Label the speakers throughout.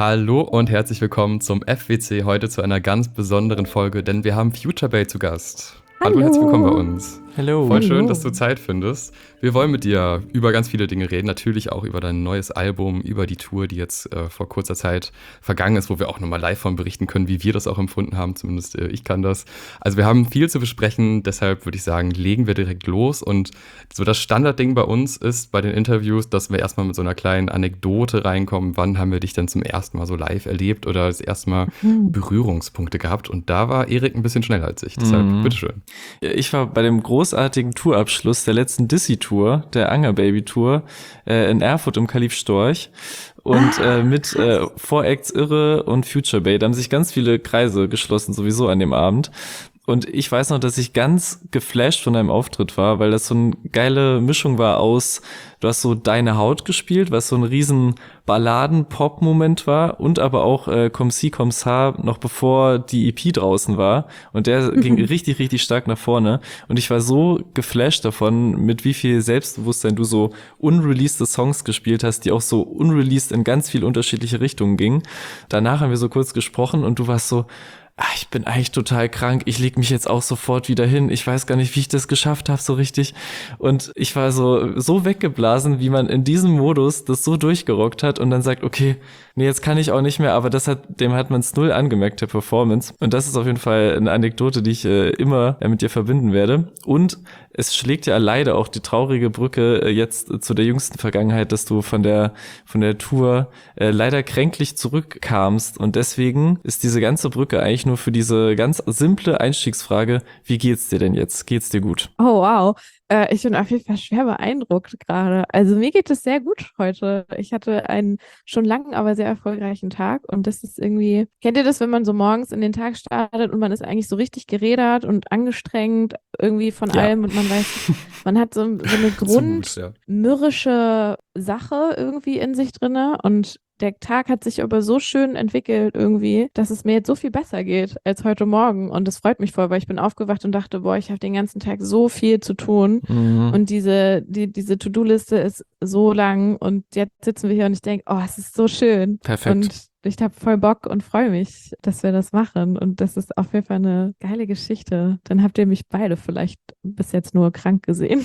Speaker 1: Hallo und herzlich willkommen zum FWC, heute zu einer ganz besonderen Folge, denn wir haben Futurebay zu Gast. Hallo, herzlich willkommen bei
Speaker 2: Hallo.
Speaker 1: uns.
Speaker 3: Hello.
Speaker 1: Voll schön,
Speaker 2: Hallo.
Speaker 1: dass du Zeit findest. Wir wollen mit dir über ganz viele Dinge reden, natürlich auch über dein neues Album, über die Tour, die jetzt vor kurzer Zeit vergangen ist, wo wir auch nochmal live von berichten können, wie wir das auch empfunden haben, zumindest ich kann das. Also wir haben viel zu besprechen, deshalb würde ich sagen, legen wir direkt los. Und so das Standardding bei uns ist bei den Interviews, dass wir erstmal mit so einer kleinen Anekdote reinkommen. Wann haben wir dich denn zum ersten Mal so live erlebt oder das erste Mal Berührungspunkte gehabt? Und da war Erik ein bisschen schneller als ich, deshalb bitteschön.
Speaker 3: Ich war bei dem großartigen Tourabschluss der letzten Dizzy-Tour, der Anger Baby Tour, in Erfurt im Kalif Storch. Und mit Voreacts Irre und Futurebay, da haben sich ganz viele Kreise geschlossen sowieso an dem Abend. Und ich weiß noch, dass ich ganz geflasht von deinem Auftritt war, weil das so eine geile Mischung war aus, du hast so Deine Haut gespielt, was so ein riesen Balladen-Pop-Moment war und aber auch Comme si, comme ça, noch bevor die EP draußen war. Und der ging richtig, richtig stark nach vorne. Und ich war so geflasht davon, mit wie viel Selbstbewusstsein du so unreleased Songs gespielt hast, die auch so unreleased in ganz viele unterschiedliche Richtungen gingen. Danach haben wir so kurz gesprochen und du warst so, ich bin eigentlich total krank, ich leg mich jetzt auch sofort wieder hin, ich weiß gar nicht, wie ich das geschafft habe so richtig. Und ich war so weggeblasen, wie man in diesem Modus das so durchgerockt hat und dann sagt, okay, nee, jetzt kann ich auch nicht mehr, aber dem hat man es null angemerkt, der Performance. Und das ist auf jeden Fall eine Anekdote, die ich immer mit dir verbinden werde. Und es schlägt ja leider auch die traurige Brücke jetzt zu der jüngsten Vergangenheit, dass du von der Tour leider kränklich zurückkamst. Und deswegen ist diese ganze Brücke eigentlich nur für diese ganz simple Einstiegsfrage, wie geht's dir denn jetzt? Geht's dir gut?
Speaker 2: Oh, wow. Ich bin auf jeden Fall schwer beeindruckt gerade. Also mir geht es sehr gut heute. Ich hatte einen schon langen, aber sehr erfolgreichen Tag und das ist irgendwie, kennt ihr das, wenn man so morgens in den Tag startet und man ist eigentlich so richtig gerädert und angestrengt irgendwie von
Speaker 3: Ja.
Speaker 2: allem und man weiß, man hat so eine
Speaker 1: Zu gut, ja.
Speaker 2: grundmürrische Sache irgendwie in sich drinne und der Tag hat sich aber so schön entwickelt irgendwie, dass es mir jetzt so viel besser geht als heute Morgen. Und das freut mich voll, weil ich bin aufgewacht und dachte, boah, ich habe den ganzen Tag so viel zu tun. Und diese To-Do-Liste ist so lang und jetzt sitzen wir hier und ich denke, oh, es ist so schön.
Speaker 3: Perfekt.
Speaker 2: Und ich habe voll Bock und freue mich, dass wir das machen. Und das ist auf jeden Fall eine geile Geschichte. Dann habt ihr mich beide vielleicht bis jetzt nur krank gesehen.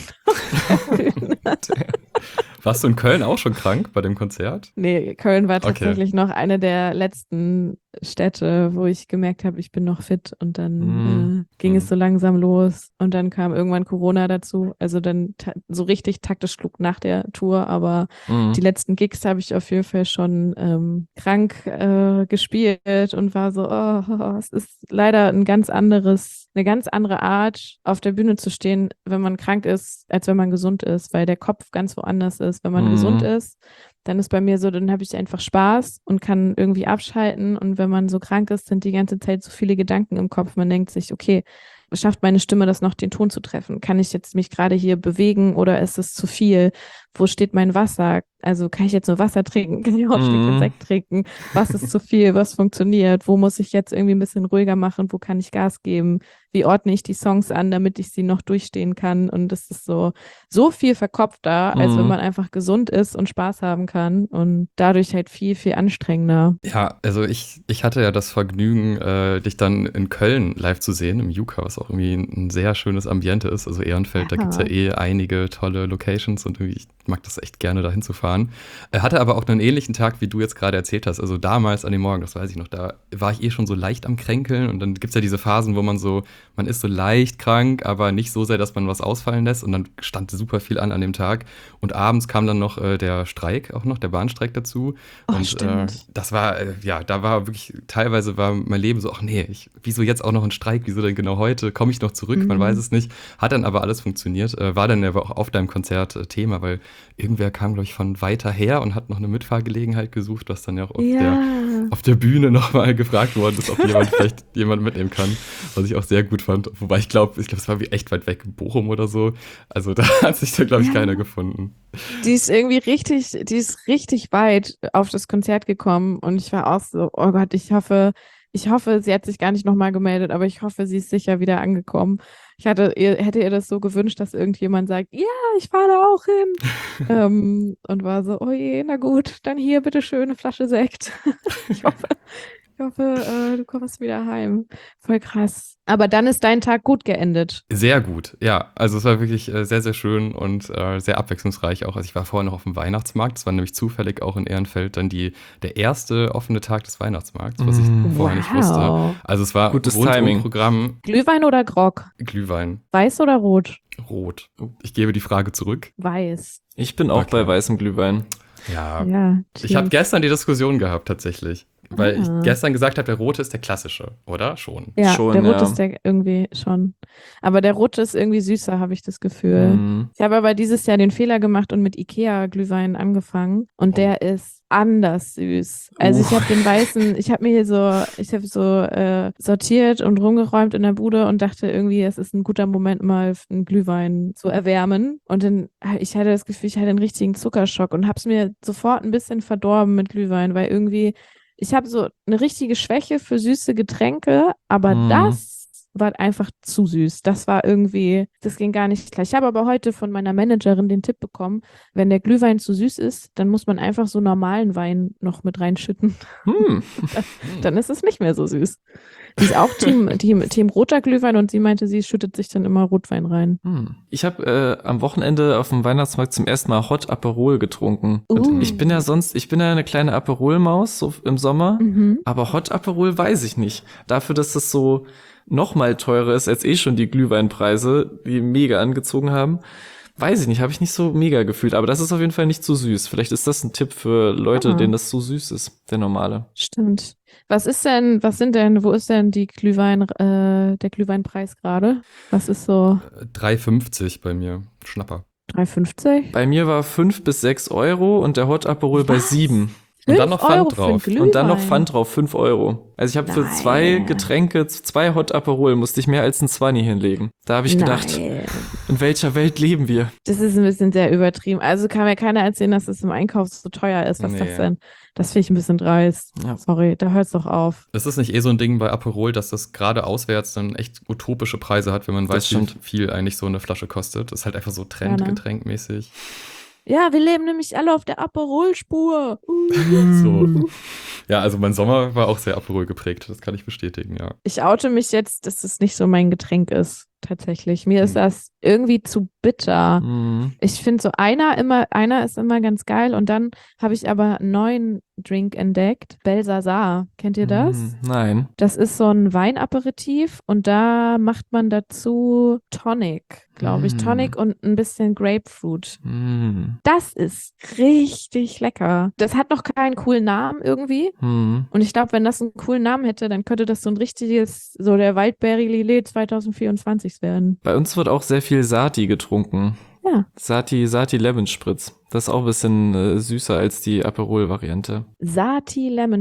Speaker 1: Warst du in Köln auch schon krank bei dem Konzert?
Speaker 2: Nee, Köln war
Speaker 1: Okay.
Speaker 2: tatsächlich noch eine der letzten Städte, wo ich gemerkt habe, ich bin noch fit und dann ging es so langsam los und dann kam irgendwann Corona dazu, also dann so richtig taktisch schlug nach der Tour, aber die letzten Gigs habe ich auf jeden Fall schon krank gespielt und war so, es ist leider eine ganz andere Art, auf der Bühne zu stehen, wenn man krank ist, als wenn man gesund ist, weil der Kopf ganz woanders ist. Wenn man gesund ist, dann ist bei mir so, dann habe ich einfach Spaß und kann irgendwie abschalten. Und wenn man so krank ist, sind die ganze Zeit so viele Gedanken im Kopf. Man denkt sich, okay, schafft meine Stimme das noch, den Ton zu treffen? Kann ich jetzt mich gerade hier bewegen oder ist es zu viel? Wo steht mein Wasser? Also kann ich jetzt nur Wasser trinken? Kann ich auch ein Stückchen Sekt trinken? Was ist zu viel? Was funktioniert? Wo muss ich jetzt irgendwie ein bisschen ruhiger machen? Wo kann ich Gas geben? Wie ordne ich die Songs an, damit ich sie noch durchstehen kann? Und es ist so viel verkopfter, als wenn man einfach gesund ist und Spaß haben kann und dadurch halt viel, viel anstrengender.
Speaker 1: Ja, also ich hatte ja das Vergnügen, dich dann in Köln live zu sehen, im Juka, was auch irgendwie ein sehr schönes Ambiente ist. Also Ehrenfeld, da gibt es ja einige tolle Locations und irgendwie, ich mag das echt gerne, da hinzufahren. Hatte aber auch einen ähnlichen Tag, wie du jetzt gerade erzählt hast. Also damals an dem Morgen, das weiß ich noch, da war ich schon so leicht am Kränkeln und dann gibt es ja diese Phasen, wo man ist so leicht krank, aber nicht so sehr, dass man was ausfallen lässt und dann stand super viel an dem Tag und abends kam dann noch der Streik auch noch, der Bahnstreik dazu und
Speaker 2: stimmt.
Speaker 1: das war, da war wirklich, teilweise war mein Leben so, ach nee, wieso jetzt auch noch ein Streik, wieso denn genau heute, komme ich noch zurück, man weiß es nicht, hat dann aber alles funktioniert, war dann aber auch auf deinem Konzert Thema, weil irgendwer kam, glaube ich, von weiter her und hat noch eine Mitfahrgelegenheit gesucht, was dann ja auch auf der Bühne nochmal gefragt worden ist, ob vielleicht jemand mitnehmen kann, was ich auch sehr gut fand. Wobei ich glaube, es war wie echt weit weg, Bochum oder so. Also da hat sich da, glaube ich, keiner gefunden.
Speaker 2: Die ist richtig weit auf das Konzert gekommen und ich war auch so, oh Gott, ich hoffe, Ich hoffe, sie hat sich gar nicht nochmal gemeldet, aber ich hoffe, sie ist sicher wieder angekommen. Hätte ihr das so gewünscht, dass irgendjemand sagt, ja, ich fahre da auch hin. Und war so, oh je, na gut, dann hier bitte schön eine Flasche Sekt. Ich hoffe, du kommst wieder heim. Voll krass. Aber dann ist dein Tag gut geendet.
Speaker 1: Sehr gut, ja. Also es war wirklich sehr, sehr schön und sehr abwechslungsreich auch. Also ich war vorher noch auf dem Weihnachtsmarkt. Es war nämlich zufällig auch in Ehrenfeld dann der erste offene Tag des Weihnachtsmarkts, was ich vorher nicht wusste. Also es war
Speaker 3: gutes
Speaker 1: rundum
Speaker 3: Timing.
Speaker 1: Programm.
Speaker 2: Glühwein oder Grog?
Speaker 1: Glühwein.
Speaker 2: Weiß oder rot?
Speaker 1: Rot. Ich gebe die Frage zurück.
Speaker 2: Weiß.
Speaker 3: Ich bin auch bei weißem Glühwein.
Speaker 1: Ja.
Speaker 2: Ja,
Speaker 1: Ich habe gestern die Diskussion gehabt tatsächlich. Weil ich
Speaker 2: Ah.
Speaker 1: gestern gesagt habe, der rote ist der klassische, oder? Schon.
Speaker 2: Ja,
Speaker 3: Schon,
Speaker 2: der rote
Speaker 3: ja.
Speaker 2: ist der irgendwie schon. Aber der rote ist irgendwie süßer, habe ich das Gefühl.
Speaker 3: Mhm.
Speaker 2: Ich habe aber dieses Jahr den Fehler gemacht und mit Ikea-Glühwein angefangen. Und der ist anders süß. Also ich habe den weißen, ich habe sortiert und rumgeräumt in der Bude und dachte irgendwie, es ist ein guter Moment, mal einen Glühwein zu erwärmen. Und dann, ich hatte das Gefühl, ich hatte einen richtigen Zuckerschock und habe es mir sofort ein bisschen verdorben mit Glühwein, weil irgendwie ich habe so eine richtige Schwäche für süße Getränke, aber das war einfach zu süß. Das war irgendwie, das ging gar nicht klar. Ich habe aber heute von meiner Managerin den Tipp bekommen, wenn der Glühwein zu süß ist, dann muss man einfach so normalen Wein noch mit reinschütten. Dann ist es nicht mehr so süß. Die ist auch Team roter Glühwein und sie meinte, sie schüttet sich dann immer Rotwein rein.
Speaker 3: Ich habe am Wochenende auf dem Weihnachtsmarkt zum ersten Mal Hot Aperol getrunken. Und ich bin ja eine kleine Aperol-Maus so im Sommer, aber Hot Aperol weiß ich nicht. Dafür, dass das so noch mal teurer ist als schon die Glühweinpreise, die mega angezogen haben, weiß ich nicht, habe ich nicht so mega gefühlt. Aber das ist auf jeden Fall nicht zu süß. Vielleicht ist das ein Tipp für Leute, denen das zu süß ist, der normale.
Speaker 2: Stimmt. Wo ist denn der Glühweinpreis gerade? Was ist so
Speaker 1: 3,50 bei mir. Schnapper.
Speaker 2: 3,50?
Speaker 3: Bei mir war 5 bis 6 Euro und der Hot Aperol bei 7.
Speaker 1: Und dann noch
Speaker 2: 5 Euro
Speaker 1: Pfand
Speaker 2: für einen
Speaker 1: drauf.
Speaker 3: Und dann noch
Speaker 2: Glühwein?
Speaker 3: Pfand drauf, 5 Euro. Also ich habe für 2 Getränke, 2 Hot Aperol, musste ich mehr als ein 20 hinlegen. Da habe ich gedacht,
Speaker 2: Nein.
Speaker 3: in welcher Welt leben wir?
Speaker 2: Das ist ein bisschen sehr übertrieben. Also kann mir keiner erzählen, dass es im Einkauf so teuer ist. Was ist das
Speaker 1: Nee.
Speaker 2: denn? Das finde ich ein bisschen dreist.
Speaker 3: Ja.
Speaker 2: Sorry, da hört's doch auf.
Speaker 1: Ist das nicht so ein Ding bei Aperol, dass das gerade auswärts dann echt utopische Preise hat, wenn man
Speaker 3: Das
Speaker 1: weiß, wie
Speaker 3: stimmt.
Speaker 1: viel eigentlich so eine Flasche kostet? Das ist halt einfach so
Speaker 2: ne?
Speaker 1: Trendgetränkmäßig.
Speaker 2: Ja, wir leben nämlich alle auf der Aperol-Spur.
Speaker 1: So. Ja, also mein Sommer war auch sehr Aperol geprägt, das kann ich bestätigen, ja.
Speaker 2: Ich oute mich jetzt, dass es nicht so mein Getränk ist, tatsächlich. Mir ist das irgendwie zu bitter. Ich finde so einer ist immer ganz geil und dann habe ich aber einen neuen Drink entdeckt. Belsazar. Kennt ihr das?
Speaker 3: Nein.
Speaker 2: Das ist so ein Weinaperitif und da macht man dazu Tonic, glaube ich. Tonic und ein bisschen Grapefruit. Das ist richtig lecker. Das hat noch keinen coolen Namen irgendwie. Und ich glaube, wenn das einen coolen Namen hätte, dann könnte das so ein richtiges, so der Waldberry Lillet 2024 werden.
Speaker 3: Bei uns wird auch sehr viel Sati getrunken.
Speaker 2: Ja.
Speaker 3: Sati Lemon Spritz. Das ist auch ein bisschen süßer als die Aperol-Variante.
Speaker 2: Sati Lemon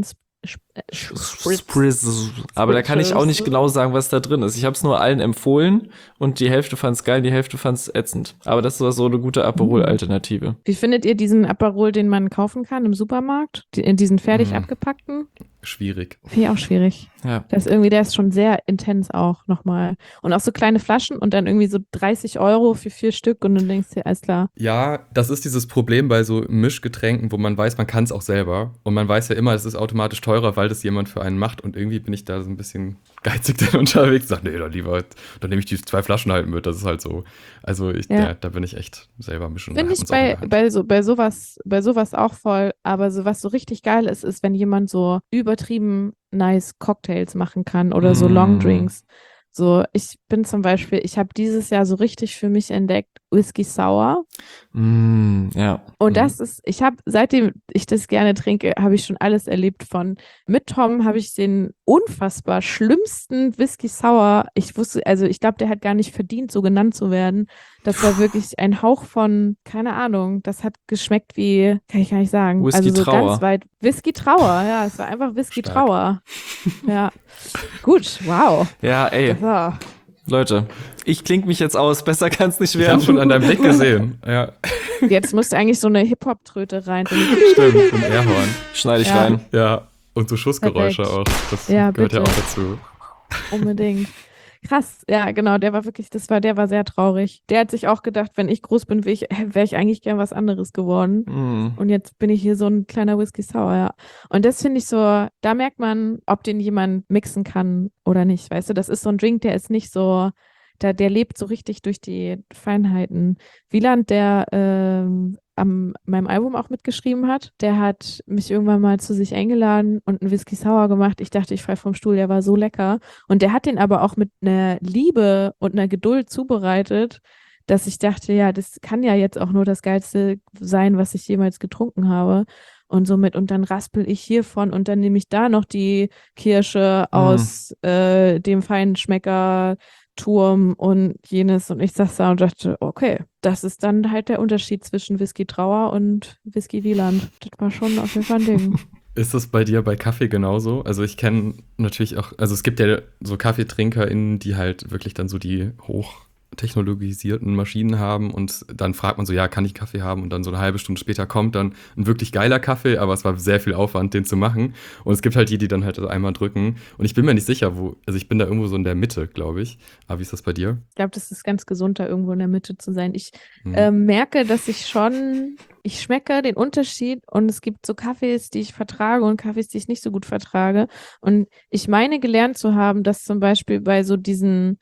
Speaker 3: Spritz. Aber da kann ich auch nicht genau sagen, was da drin ist. Ich habe es nur allen empfohlen und die Hälfte fand's geil, die Hälfte fand's ätzend. Aber das war so eine gute Aperol-Alternative.
Speaker 2: Wie findet ihr diesen Aperol, den man kaufen kann im Supermarkt? In diesen fertig abgepackten?
Speaker 1: Schwierig.
Speaker 2: Finde ich auch schwierig.
Speaker 3: Ja.
Speaker 2: Der ist schon sehr intens auch nochmal. Und auch so kleine Flaschen und dann irgendwie so 30 Euro für 4 Stück und dann denkst du dir, alles klar.
Speaker 1: Ja, das ist dieses Problem bei so Mischgetränken, wo man weiß, man kann es auch selber. Und man weiß ja immer, es ist automatisch teurer, weil das jemand für einen macht. Und irgendwie bin ich da so ein bisschen geizig dann unterwegs. Sag, nee, dann nehme ich die 2 Flaschen halt mit. Das ist halt so. Also da bin ich echt selber mischen.
Speaker 2: Finde ich bei sowas auch voll. Aber so was so richtig geil ist, wenn jemand so übertrieben nice Cocktails machen kann oder so Longdrinks. So, ich habe dieses Jahr so richtig für mich entdeckt, Whisky Sour.
Speaker 3: Ja.
Speaker 2: Und seitdem ich das gerne trinke, habe ich schon alles erlebt mit Tom habe ich den unfassbar schlimmsten Whisky Sour. Ich glaube, der hat gar nicht verdient, so genannt zu werden. Das war wirklich ein Hauch von, keine Ahnung, das hat geschmeckt wie, kann ich gar nicht sagen.
Speaker 3: Whisky
Speaker 2: also so
Speaker 3: Trauer.
Speaker 2: ganz weit. Whisky Trauer, ja, es war einfach Whisky
Speaker 1: Stark.
Speaker 2: Trauer. Ja. Gut, wow.
Speaker 3: Ja, ey,
Speaker 2: So.
Speaker 3: Leute, ich klinge mich jetzt aus. Besser kann's nicht
Speaker 1: Ich
Speaker 3: werden.
Speaker 1: habe schon an deinem Blick gesehen. Ja,
Speaker 2: Jetzt musste eigentlich so eine Hip-Hop-Tröte rein.
Speaker 1: stimmt. Und Airhorn.
Speaker 3: Schneide ich
Speaker 2: Ja.
Speaker 3: rein.
Speaker 1: Ja. Und so Schussgeräusche
Speaker 2: Perfekt.
Speaker 1: auch. Das
Speaker 2: Ja,
Speaker 1: gehört ja
Speaker 2: bitte.
Speaker 1: auch dazu.
Speaker 2: Unbedingt. Krass, ja, genau, der war wirklich, der war sehr traurig. Der hat sich auch gedacht, wenn ich groß bin, wäre ich eigentlich gern was anderes geworden.
Speaker 3: Mhm.
Speaker 2: Und jetzt bin ich hier so ein kleiner Whisky Sour, ja. Und das finde ich so, da merkt man, ob den jemand mixen kann oder nicht, weißt du? Das ist so ein Drink, der ist nicht so, der lebt so richtig durch die Feinheiten. Wieland, der an meinem Album auch mitgeschrieben hat, der hat mich irgendwann mal zu sich eingeladen und einen Whisky Sour gemacht. Ich dachte, ich falle vom Stuhl, der war so lecker. Und der hat den aber auch mit einer Liebe und einer Geduld zubereitet, dass ich dachte, ja, das kann ja jetzt auch nur das Geilste sein, was ich jemals getrunken habe. Und dann raspel ich hiervon und dann nehme ich da noch die Kirsche aus dem Feinschmecker-Turm und jenes. Und ich saß da und dachte, okay, das ist dann halt der Unterschied zwischen Whisky Trauer und Whisky Wieland. Das war schon auf jeden Fall ein Ding.
Speaker 1: Ist das bei dir bei Kaffee genauso? Also ich kenne natürlich auch, also es gibt ja so KaffeetrinkerInnen, die halt wirklich dann so die hochtechnologisierten Maschinen haben und dann fragt man so, ja, kann ich Kaffee haben? Und dann so eine halbe Stunde später kommt dann ein wirklich geiler Kaffee, aber es war sehr viel Aufwand, den zu machen. Und es gibt halt die dann halt einmal drücken. Und ich bin mir nicht sicher, also ich bin da irgendwo so in der Mitte, glaube ich. Aber wie ist das bei dir?
Speaker 2: Ich glaube, das ist ganz gesund, da irgendwo in der Mitte zu sein. Ich
Speaker 1: Hm.
Speaker 2: merke, dass ich schmecke den Unterschied und es gibt so Kaffees, die ich vertrage und Kaffees, die ich nicht so gut vertrage. Und ich meine gelernt zu haben, dass zum Beispiel bei so diesen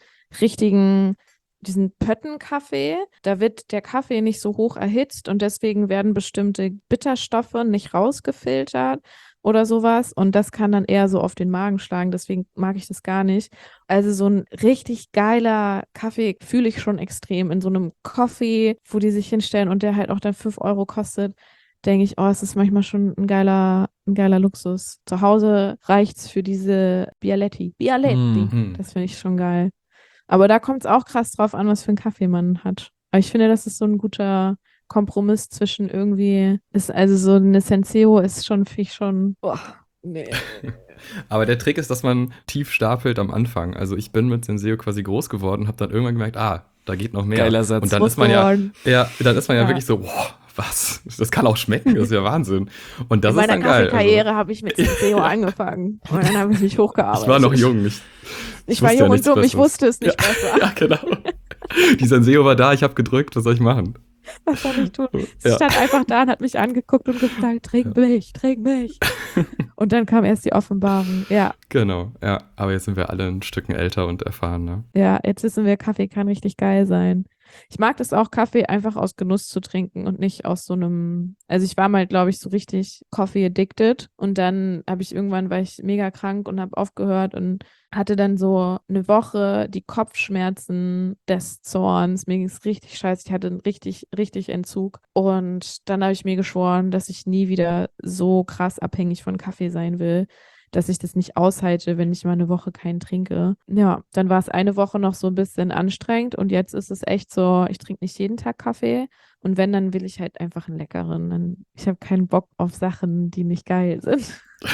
Speaker 2: Pöttenkaffee, da wird der Kaffee nicht so hoch erhitzt und deswegen werden bestimmte Bitterstoffe nicht rausgefiltert oder sowas. Und das kann dann eher so auf den Magen schlagen. Deswegen mag ich das gar nicht. Also so ein richtig geiler Kaffee fühle ich schon extrem. In so einem Coffee, wo die sich hinstellen und der halt auch dann 5 Euro kostet, denke ich, oh, es ist manchmal schon ein geiler Luxus. Zu Hause reicht's für diese Bialetti.
Speaker 1: Mhm.
Speaker 2: Das finde ich schon geil. Aber da kommt es auch krass drauf an, was für einen Kaffee man hat. Aber ich finde, das ist so ein guter Kompromiss zwischen irgendwie, also so eine Senseo ist schon, finde ich schon, boah, nee.
Speaker 1: Aber der Trick ist, dass man tief stapelt am Anfang. Also ich bin mit Senseo quasi groß geworden, habe dann irgendwann gemerkt, da geht noch mehr.
Speaker 3: Geiler Satz.
Speaker 1: Und dann
Speaker 2: Groß
Speaker 1: ist man ja
Speaker 2: geworden.
Speaker 1: ja wirklich so, wow, was? Das kann auch schmecken, das ist ja Wahnsinn. Und das
Speaker 2: In
Speaker 1: ist
Speaker 2: meiner
Speaker 1: dann geil.
Speaker 2: Kaffeekarriere habe ich mit Senseo angefangen. Und dann habe ich mich hochgearbeitet.
Speaker 1: Ich war noch jung.
Speaker 2: Ich war
Speaker 1: wusste ja
Speaker 2: jung und
Speaker 1: nichts
Speaker 2: dumm, ich
Speaker 1: Besseres.
Speaker 2: wusste es nicht besser.
Speaker 1: Ja, genau. Die Senseo war da, ich habe gedrückt, was soll ich machen?
Speaker 2: Was soll ich tun? Sie
Speaker 1: Ja.
Speaker 2: stand einfach da und hat mich angeguckt und gesagt, trink mich, trink mich. Und dann kam erst die Offenbarung. Ja,
Speaker 1: Genau, ja. Aber jetzt sind wir alle ein Stückchen älter und erfahren, ne?
Speaker 2: ja, jetzt wissen wir, Kaffee kann richtig geil sein. Ich mag das auch, Kaffee einfach aus Genuss zu trinken und nicht aus so einem, also ich war mal, glaube ich, so richtig Coffee addicted und dann war ich mega krank und habe aufgehört und hatte dann so eine Woche die Kopfschmerzen des Zorns. Mir ging es richtig scheiße. Ich hatte einen richtig, richtig Entzug. Und dann habe ich mir geschworen, dass ich nie wieder so krass abhängig von Kaffee sein will, dass ich das nicht aushalte, wenn ich mal eine Woche keinen trinke. Ja, dann war es eine Woche noch so ein bisschen anstrengend und jetzt ist es echt so, ich trinke nicht jeden Tag Kaffee und wenn, dann will ich halt einfach einen leckeren. Ich habe keinen Bock auf Sachen, die nicht geil sind.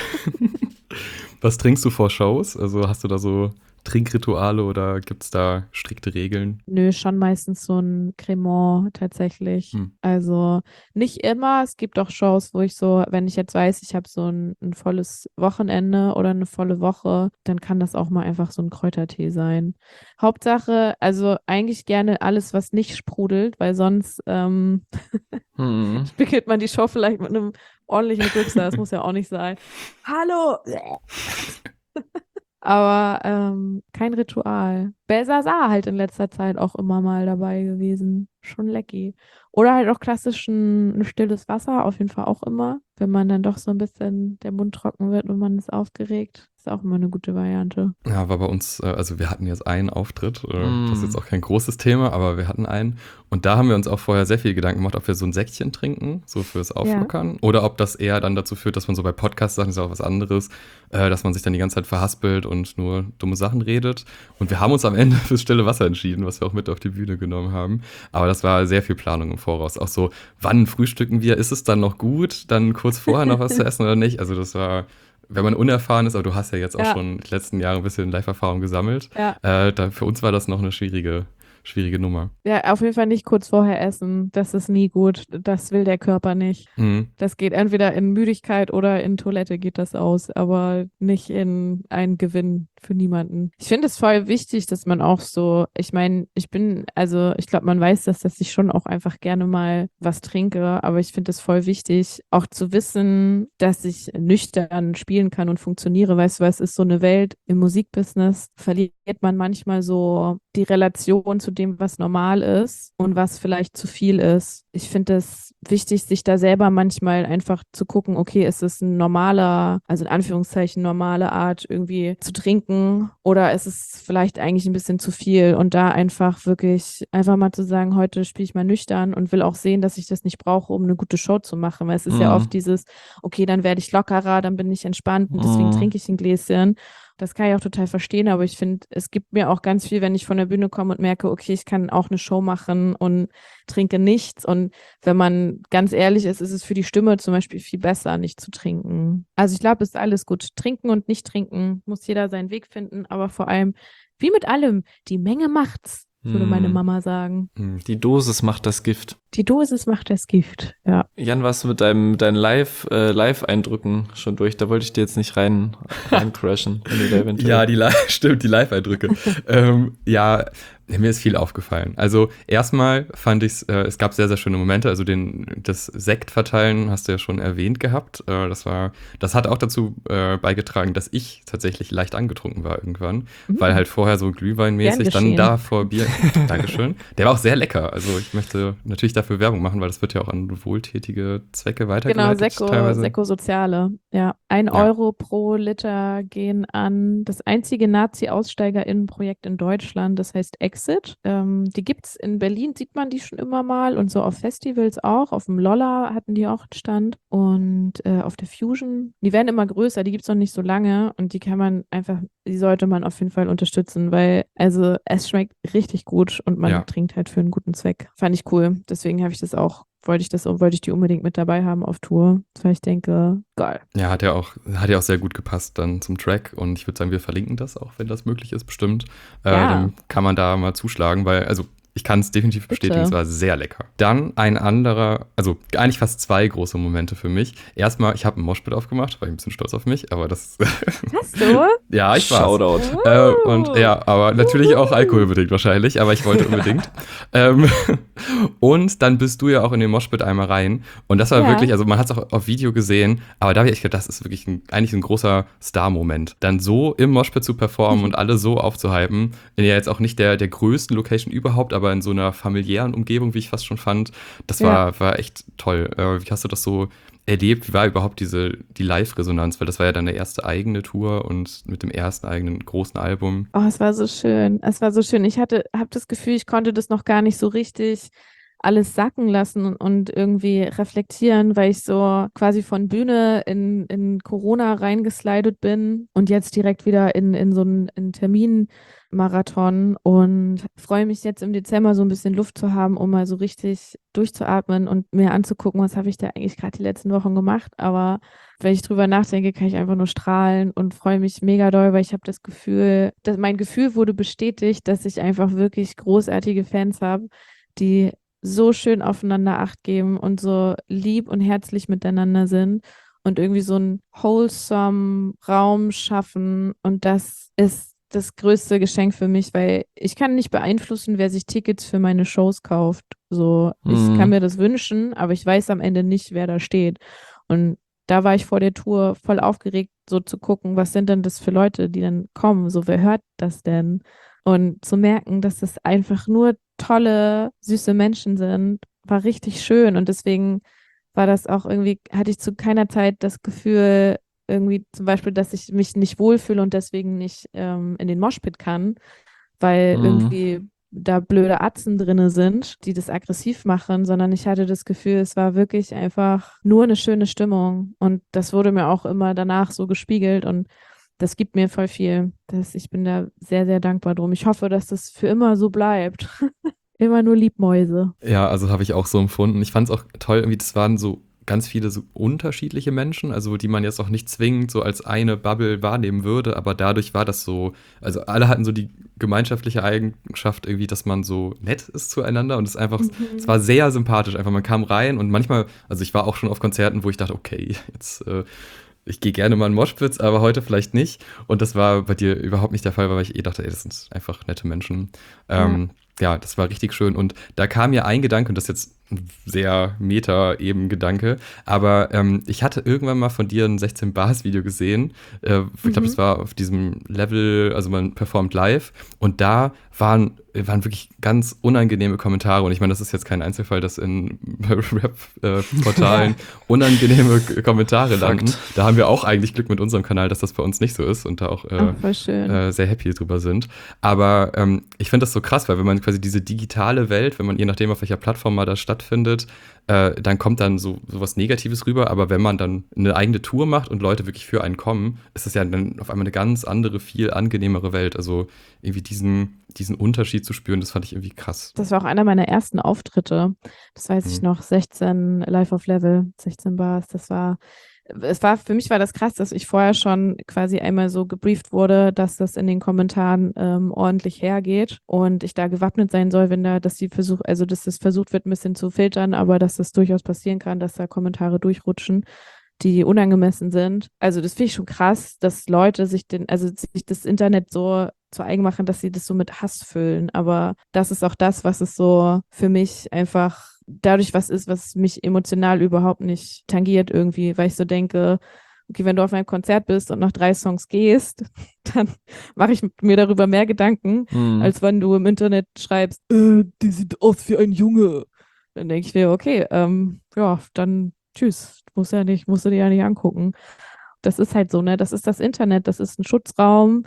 Speaker 1: Was trinkst du vor Shows? Also hast du da so Trinkrituale oder gibt es da strikte Regeln?
Speaker 2: Nö, schon meistens so ein Cremant tatsächlich.
Speaker 1: Hm.
Speaker 2: Also nicht immer. Es gibt auch Shows, wo ich so, wenn ich jetzt weiß, ich habe so ein volles Wochenende oder eine volle Woche, dann kann das auch mal einfach so ein Kräutertee sein. Hauptsache, also eigentlich gerne alles, was nicht sprudelt, weil sonst beginnt man die Show vielleicht mit einem ordentlichen Rülpser. Das muss ja auch nicht sein. Hallo! Aber kein Ritual. Belsasar halt in letzter Zeit auch immer mal dabei gewesen. Schon lecky. Oder halt auch klassisch ein stilles Wasser, auf jeden Fall auch immer. Wenn man dann doch so ein bisschen der Mund trocken wird und man ist aufgeregt. Ist auch immer eine gute Variante.
Speaker 1: Ja, war bei uns, also wir hatten jetzt einen Auftritt, das ist jetzt auch kein großes Thema, aber wir hatten einen. Und da haben wir uns auch vorher sehr viel Gedanken gemacht, ob wir so ein Säckchen trinken, so fürs Auflockern. Oder ob das eher dann dazu führt, dass man so bei Podcast-Sachen, ist ja auch was anderes, dass man sich dann die ganze Zeit verhaspelt und nur dumme Sachen redet. Und wir haben uns am Ende fürs stille Wasser entschieden, was wir auch mit auf die Bühne genommen haben. Aber das war sehr viel Planung im Voraus. Auch so, wann frühstücken wir? Ist es dann noch gut, dann kurz vorher noch was zu essen oder nicht? Also das war, wenn man unerfahren ist, aber du hast ja jetzt auch schon die letzten Jahre ein bisschen Live-Erfahrung gesammelt.
Speaker 2: Ja.
Speaker 1: Für uns war das noch eine schwierige schwierige Nummer.
Speaker 2: Ja, auf jeden Fall nicht kurz vorher essen. Das ist nie gut. Das will der Körper nicht.
Speaker 1: Mhm.
Speaker 2: Das geht entweder in Müdigkeit oder in Toilette geht das aus, aber nicht in einen Gewinn für niemanden. Ich finde es voll wichtig, dass man auch so, ich meine, ich glaube, man weiß das, dass ich schon auch einfach gerne mal was trinke, aber ich finde es voll wichtig, auch zu wissen, dass ich nüchtern spielen kann und funktioniere. Weißt du, was ist so eine Welt im Musikbusiness, verliert man manchmal so die Relation zu dem, was normal ist und was vielleicht zu viel ist. Ich finde es wichtig, sich da selber manchmal einfach zu gucken, okay, ist es ein normaler, also in Anführungszeichen normale Art irgendwie zu trinken oder ist es vielleicht eigentlich ein bisschen zu viel und da einfach wirklich einfach mal zu sagen, heute spiele ich mal nüchtern und will auch sehen, dass ich das nicht brauche, um eine gute Show zu machen, weil es ist ja oft dieses, okay, dann werde ich lockerer, dann bin ich entspannt und deswegen trinke ich ein Gläschen. Das kann ich auch total verstehen, aber ich finde, es gibt mir auch ganz viel, wenn ich von der Bühne komme und merke, okay, ich kann auch eine Show machen und trinke nichts. Und wenn man ganz ehrlich ist, ist es für die Stimme zum Beispiel viel besser, nicht zu trinken. Also ich glaube, es ist alles gut. Trinken und nicht trinken, muss jeder seinen Weg finden, aber vor allem, wie mit allem, die Menge macht's, würde meine Mama sagen.
Speaker 3: Die Dosis macht das Gift.
Speaker 2: Die Dosis macht das Gift, ja.
Speaker 3: Jan, warst du mit deinen Live-Eindrücken schon durch? Da wollte ich dir jetzt nicht rein crashen.
Speaker 1: Ja, die Live-Eindrücke. Ja, mir ist viel aufgefallen. Also erstmal fand ich es gab sehr, sehr schöne Momente. Also das Sektverteilen hast du ja schon erwähnt gehabt. Das hat auch dazu beigetragen, dass ich tatsächlich leicht angetrunken war irgendwann, weil halt vorher so glühweinmäßig, dann da vor Bier. Dankeschön. Der war auch sehr lecker. Also ich möchte natürlich dafür Werbung machen, weil das wird ja auch an wohltätige Zwecke weitergeleitet.
Speaker 2: Genau, Sekko Soziale. Ja, 1 Euro pro Liter gehen an das einzige Nazi-AussteigerInnen-Projekt in Deutschland, das heißt Exit. Die gibt's in Berlin, sieht man die schon immer mal und so auf Festivals auch. Auf dem Lolla hatten die auch einen Stand und auf der Fusion. Die werden immer größer, die gibt's noch nicht so lange und die sollte man auf jeden Fall unterstützen, weil also es schmeckt richtig gut und man trinkt halt für einen guten Zweck. Fand ich cool. Deswegen wollte ich die unbedingt mit dabei haben auf Tour, weil ich denke, geil.
Speaker 1: Ja, hat ja auch sehr gut gepasst dann zum Track und ich würde sagen, wir verlinken das auch, wenn das möglich ist, bestimmt. Dann kann man da mal zuschlagen, weil, also ich kann es definitiv bestätigen, es war sehr lecker. Dann ein anderer, also eigentlich fast 2 große Momente für mich. Erstmal, ich habe einen Moshpit aufgemacht, war ich ein bisschen stolz auf mich, aber das...
Speaker 2: Hast du?
Speaker 1: Ja, ich war's.
Speaker 3: Shoutout.
Speaker 1: Und ja, aber natürlich auch alkoholbedingt wahrscheinlich, aber ich wollte unbedingt. Und dann bist du ja auch in den Moshpit einmal rein und das war wirklich, also man hat es auch auf Video gesehen, aber da habe ich echt gedacht, das ist wirklich eigentlich ein großer Star-Moment. Dann so im Moshpit zu performen und alle so aufzuhypen, in ja jetzt auch nicht der größten Location überhaupt, aber in so einer familiären Umgebung, wie ich fast schon fand, das war echt toll. Wie hast du das so erlebt? Wie war überhaupt die Live-Resonanz? Weil das war ja deine erste eigene Tour und mit dem ersten eigenen großen Album.
Speaker 2: Oh, es war so schön. Ich habe das Gefühl, ich konnte das noch gar nicht so richtig alles sacken lassen und irgendwie reflektieren, weil ich so quasi von Bühne in Corona reingeslidet bin und jetzt direkt wieder in so einen Terminmarathon und freue mich jetzt im Dezember so ein bisschen Luft zu haben, um mal so richtig durchzuatmen und mir anzugucken, was habe ich da eigentlich gerade die letzten Wochen gemacht, aber wenn ich drüber nachdenke, kann ich einfach nur strahlen und freue mich mega doll, weil ich habe das Gefühl, mein Gefühl wurde bestätigt, dass ich einfach wirklich großartige Fans habe, die so schön aufeinander Acht geben und so lieb und herzlich miteinander sind und irgendwie so einen wholesome Raum schaffen. Und das ist das größte Geschenk für mich, weil ich kann nicht beeinflussen, wer sich Tickets für meine Shows kauft. So, ich kann mir das wünschen, aber ich weiß am Ende nicht, wer da steht. Und da war ich vor der Tour voll aufgeregt, so zu gucken, was sind denn das für Leute, die dann kommen? So, wer hört das denn? Und zu merken, dass das einfach nur tolle, süße Menschen sind, war richtig schön. Und deswegen war das auch irgendwie, hatte ich zu keiner Zeit das Gefühl, irgendwie zum Beispiel, dass ich mich nicht wohlfühle und deswegen nicht in den Moshpit kann, weil irgendwie da blöde Atzen drinne sind, die das aggressiv machen, sondern ich hatte das Gefühl, es war wirklich einfach nur eine schöne Stimmung. Und das wurde mir auch immer danach so gespiegelt und das gibt mir voll viel. Ich bin da sehr, sehr dankbar drum. Ich hoffe, dass das für immer so bleibt. Immer nur Liebmäuse.
Speaker 1: Ja, also habe ich auch so empfunden. Ich fand es auch toll, irgendwie, das waren so ganz viele so unterschiedliche Menschen, also die man jetzt auch nicht zwingend so als eine Bubble wahrnehmen würde, aber dadurch war das so, also alle hatten so die gemeinschaftliche Eigenschaft irgendwie, dass man so nett ist zueinander und es war sehr sympathisch, einfach man kam rein und manchmal, also ich war auch schon auf Konzerten, wo ich dachte, okay, jetzt ich gehe gerne mal in Moshpits, aber heute vielleicht nicht. Und das war bei dir überhaupt nicht der Fall, weil ich dachte, ey, das sind einfach nette Menschen. Ja, das war richtig schön. Und da kam mir ein Gedanke, und das ist jetzt ein sehr Meta-eben-Gedanke, aber ich hatte irgendwann mal von dir ein 16-Bars-Video gesehen. Ich glaube, das war auf diesem Level, also man performt live. Und da waren wirklich ganz unangenehme Kommentare. Und ich meine, das ist jetzt kein Einzelfall, dass in Rap-Portalen unangenehme Kommentare landen. Da haben wir auch eigentlich Glück mit unserem Kanal, dass das bei uns nicht so ist und da auch
Speaker 2: voll schön.
Speaker 1: sehr happy drüber sind. Aber ich finde das so krass, weil wenn man quasi diese digitale Welt, wenn man je nachdem, auf welcher Plattform mal das stattfindet, dann kommt dann so was Negatives rüber. Aber wenn man dann eine eigene Tour macht und Leute wirklich für einen kommen, ist das ja dann auf einmal eine ganz andere, viel angenehmere Welt. Also irgendwie diesen Unterschied zu spüren, das fand ich irgendwie krass.
Speaker 2: Das war auch einer meiner ersten Auftritte. Das weiß ich noch, 16 Live auf Level, 16 Bars. Für mich war das krass, dass ich vorher schon quasi einmal so gebrieft wurde, dass das in den Kommentaren ordentlich hergeht und ich da gewappnet sein soll, wenn dass das versucht wird, ein bisschen zu filtern, aber dass das durchaus passieren kann, dass da Kommentare durchrutschen, die unangemessen sind. Also das finde ich schon krass, dass Leute sich das Internet so zu eigen machen, dass sie das so mit Hass füllen. Aber das ist auch das, was es so für mich einfach dadurch was ist, was mich emotional überhaupt nicht tangiert irgendwie, weil ich so denke, okay, wenn du auf einem Konzert bist und nach 3 Songs gehst, dann mache ich mir darüber mehr Gedanken, als wenn du im Internet schreibst, die sieht aus wie ein Junge. Dann denke ich mir, okay, ja, dann tschüss, musst du dir ja nicht angucken. Das ist halt so, ne? Das ist das Internet, das ist ein Schutzraum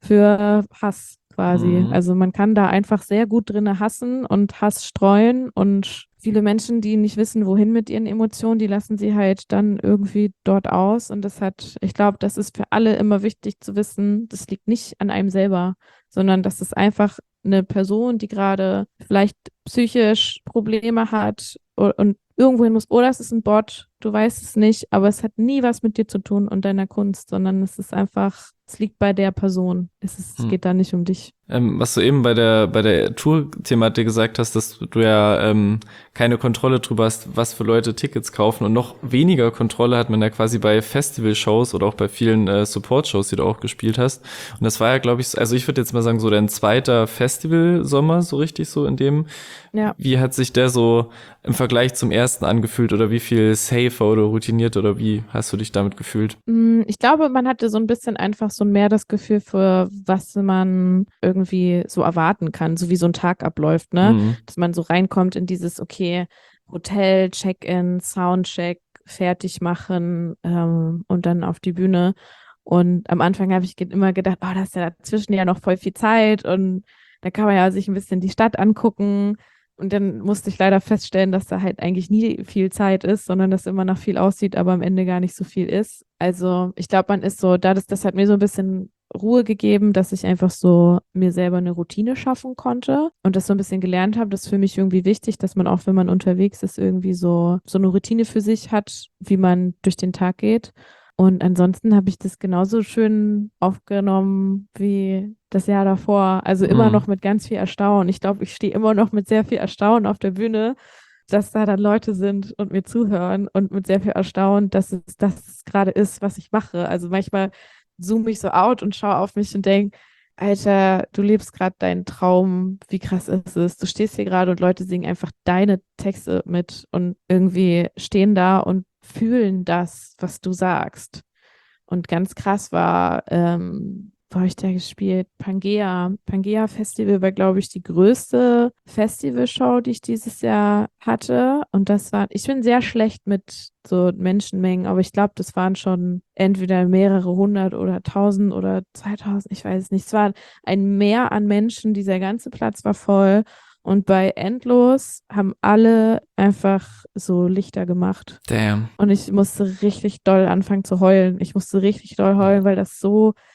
Speaker 2: für Hass quasi. Also man kann da einfach sehr gut drinne hassen und Hass streuen und viele Menschen, die nicht wissen, wohin mit ihren Emotionen, die lassen sie halt dann irgendwie dort aus und ich glaube, das ist für alle immer wichtig zu wissen, das liegt nicht an einem selber, sondern das ist einfach eine Person, die gerade vielleicht psychisch Probleme hat und irgendwo hin muss, oder es ist ein Bot, du weißt es nicht, aber es hat nie was mit dir zu tun und deiner Kunst, sondern es ist einfach, es liegt bei der Person. Es geht da nicht um dich.
Speaker 3: Was du eben bei der Tour-Thematik gesagt hast, dass du ja keine Kontrolle drüber hast, was für Leute Tickets kaufen und noch weniger Kontrolle hat man ja quasi bei Festival-Shows oder auch bei vielen Support-Shows, die du auch gespielt hast. Und das war ja, glaube ich, also ich würde jetzt mal sagen, so dein zweiter Festival-Sommer, so richtig so in dem. Ja. Wie hat sich der so im Vergleich zum ersten angefühlt oder wie viel safer oder routiniert oder wie hast du dich damit gefühlt?
Speaker 2: Ich glaube, man hatte so ein bisschen einfach so mehr das Gefühl für, was man irgendwie so erwarten kann, so wie so ein Tag abläuft, ne? Dass man so reinkommt in dieses, okay, Hotel, Check-in, Soundcheck, fertig machen und dann auf die Bühne. Und am Anfang habe ich immer gedacht, oh, da ist ja dazwischen ja noch voll viel Zeit und da kann man ja sich ein bisschen die Stadt angucken. Und dann musste ich leider feststellen, dass da halt eigentlich nie viel Zeit ist, sondern dass immer noch viel aussieht, aber am Ende gar nicht so viel ist. Also ich glaube, man ist so, das hat mir so ein bisschen Ruhe gegeben, dass ich einfach so mir selber eine Routine schaffen konnte und das so ein bisschen gelernt habe. Das ist für mich irgendwie wichtig, dass man auch, wenn man unterwegs ist, irgendwie so eine Routine für sich hat, wie man durch den Tag geht. Und ansonsten habe ich das genauso schön aufgenommen wie das Jahr davor. Also immer noch mit ganz viel Erstaunen. Ich glaube, ich stehe immer noch mit sehr viel Erstaunen auf der Bühne, dass da dann Leute sind und mir zuhören und mit sehr viel Erstaunen, dass es das gerade ist, was ich mache. Also manchmal zoome ich so out und schaue auf mich und denke, Alter, du lebst gerade deinen Traum, wie krass ist es? Du stehst hier gerade und Leute singen einfach deine Texte mit und irgendwie stehen da und fühlen das, was du sagst. Und ganz krass war, wo habe ich da gespielt? Pangea. Pangea Festival war, glaube ich, die größte Festivalshow, die ich dieses Jahr hatte. Und ich bin sehr schlecht mit so Menschenmengen, aber ich glaube, das waren schon entweder mehrere hundert oder 1000 oder 2000, ich weiß es nicht. Es war ein Meer an Menschen, dieser ganze Platz war voll. Und bei Endlos haben alle einfach so Lichter gemacht.
Speaker 3: Damn.
Speaker 2: Und ich musste richtig doll anfangen zu heulen. Ich musste richtig doll heulen, weil das so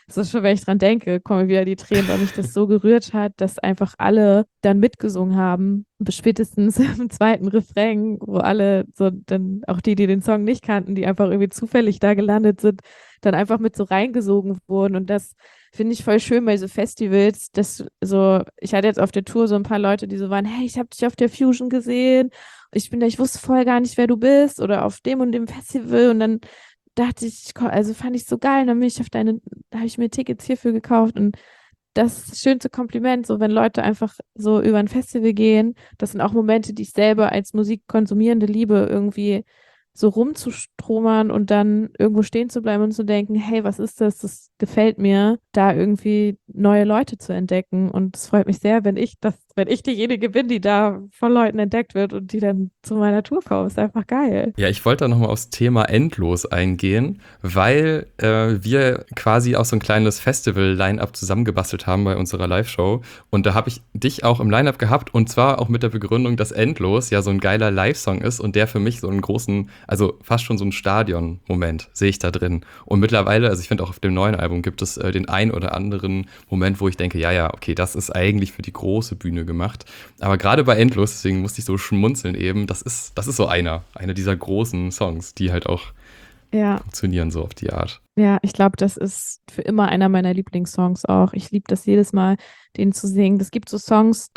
Speaker 2: es ist schon, wenn ich dran denke, kommen wieder die Tränen, weil mich das so gerührt hat, dass einfach alle dann mitgesungen haben, bis spätestens im zweiten Refrain, wo alle so dann auch die den Song nicht kannten, die einfach irgendwie zufällig da gelandet sind, dann einfach mit so reingesogen wurden. Und das finde ich voll schön bei so Festivals, dass so, ich hatte jetzt auf der Tour so ein paar Leute, die so waren, hey, ich habe dich auf der Fusion gesehen, ich wusste vorher gar nicht, wer du bist oder auf dem und dem Festival und dann dachte ich, also fand ich so geil, dann bin ich da habe ich mir Tickets hierfür gekauft und das ist das schönste Kompliment, so wenn Leute einfach so über ein Festival gehen, das sind auch Momente, die ich selber als Musikkonsumierende liebe, irgendwie so rumzustromern und dann irgendwo stehen zu bleiben und zu denken, hey, was ist das? Das gefällt mir, da irgendwie neue Leute zu entdecken. Und es freut mich sehr, wenn ich diejenige bin, die da von Leuten entdeckt wird und die dann zu meiner Tour kommen. Ist einfach geil.
Speaker 1: Ja, ich wollte da nochmal aufs Thema Endlos eingehen, weil wir quasi auch so ein kleines Festival-Line-Up zusammengebastelt haben bei unserer Live-Show. Und da habe ich dich auch im Line-Up gehabt und zwar auch mit der Begründung, dass Endlos ja so ein geiler Live-Song ist und der für mich so einen großen, also fast schon so einen Stadion-Moment sehe ich da drin. Und mittlerweile, also ich finde auch auf dem neuen Album gibt es den ein oder anderen Moment, wo ich denke, ja, okay, das ist eigentlich für die große Bühne gemacht. Aber gerade bei Endlos, deswegen musste ich so schmunzeln eben, das ist so einer dieser großen Songs, die halt auch funktionieren so auf die Art.
Speaker 2: Ja, ich glaube, das ist für immer einer meiner Lieblingssongs auch. Ich liebe das jedes Mal, den zu singen. Es gibt so Songs,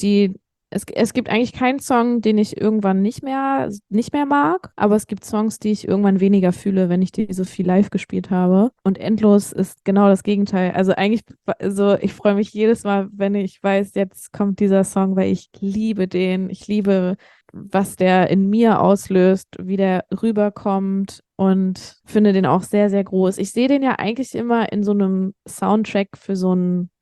Speaker 2: es gibt eigentlich keinen Song, den ich irgendwann nicht mehr mag, aber es gibt Songs, die ich irgendwann weniger fühle, wenn ich die so viel live gespielt habe. Und Endlos ist genau das Gegenteil. Also eigentlich, ich freue mich jedes Mal, wenn ich weiß, jetzt kommt dieser Song, weil ich liebe den. Ich liebe, was der in mir auslöst, wie der rüberkommt und finde den auch sehr, sehr groß. Ich sehe den ja eigentlich immer in so einem Soundtrack für so einen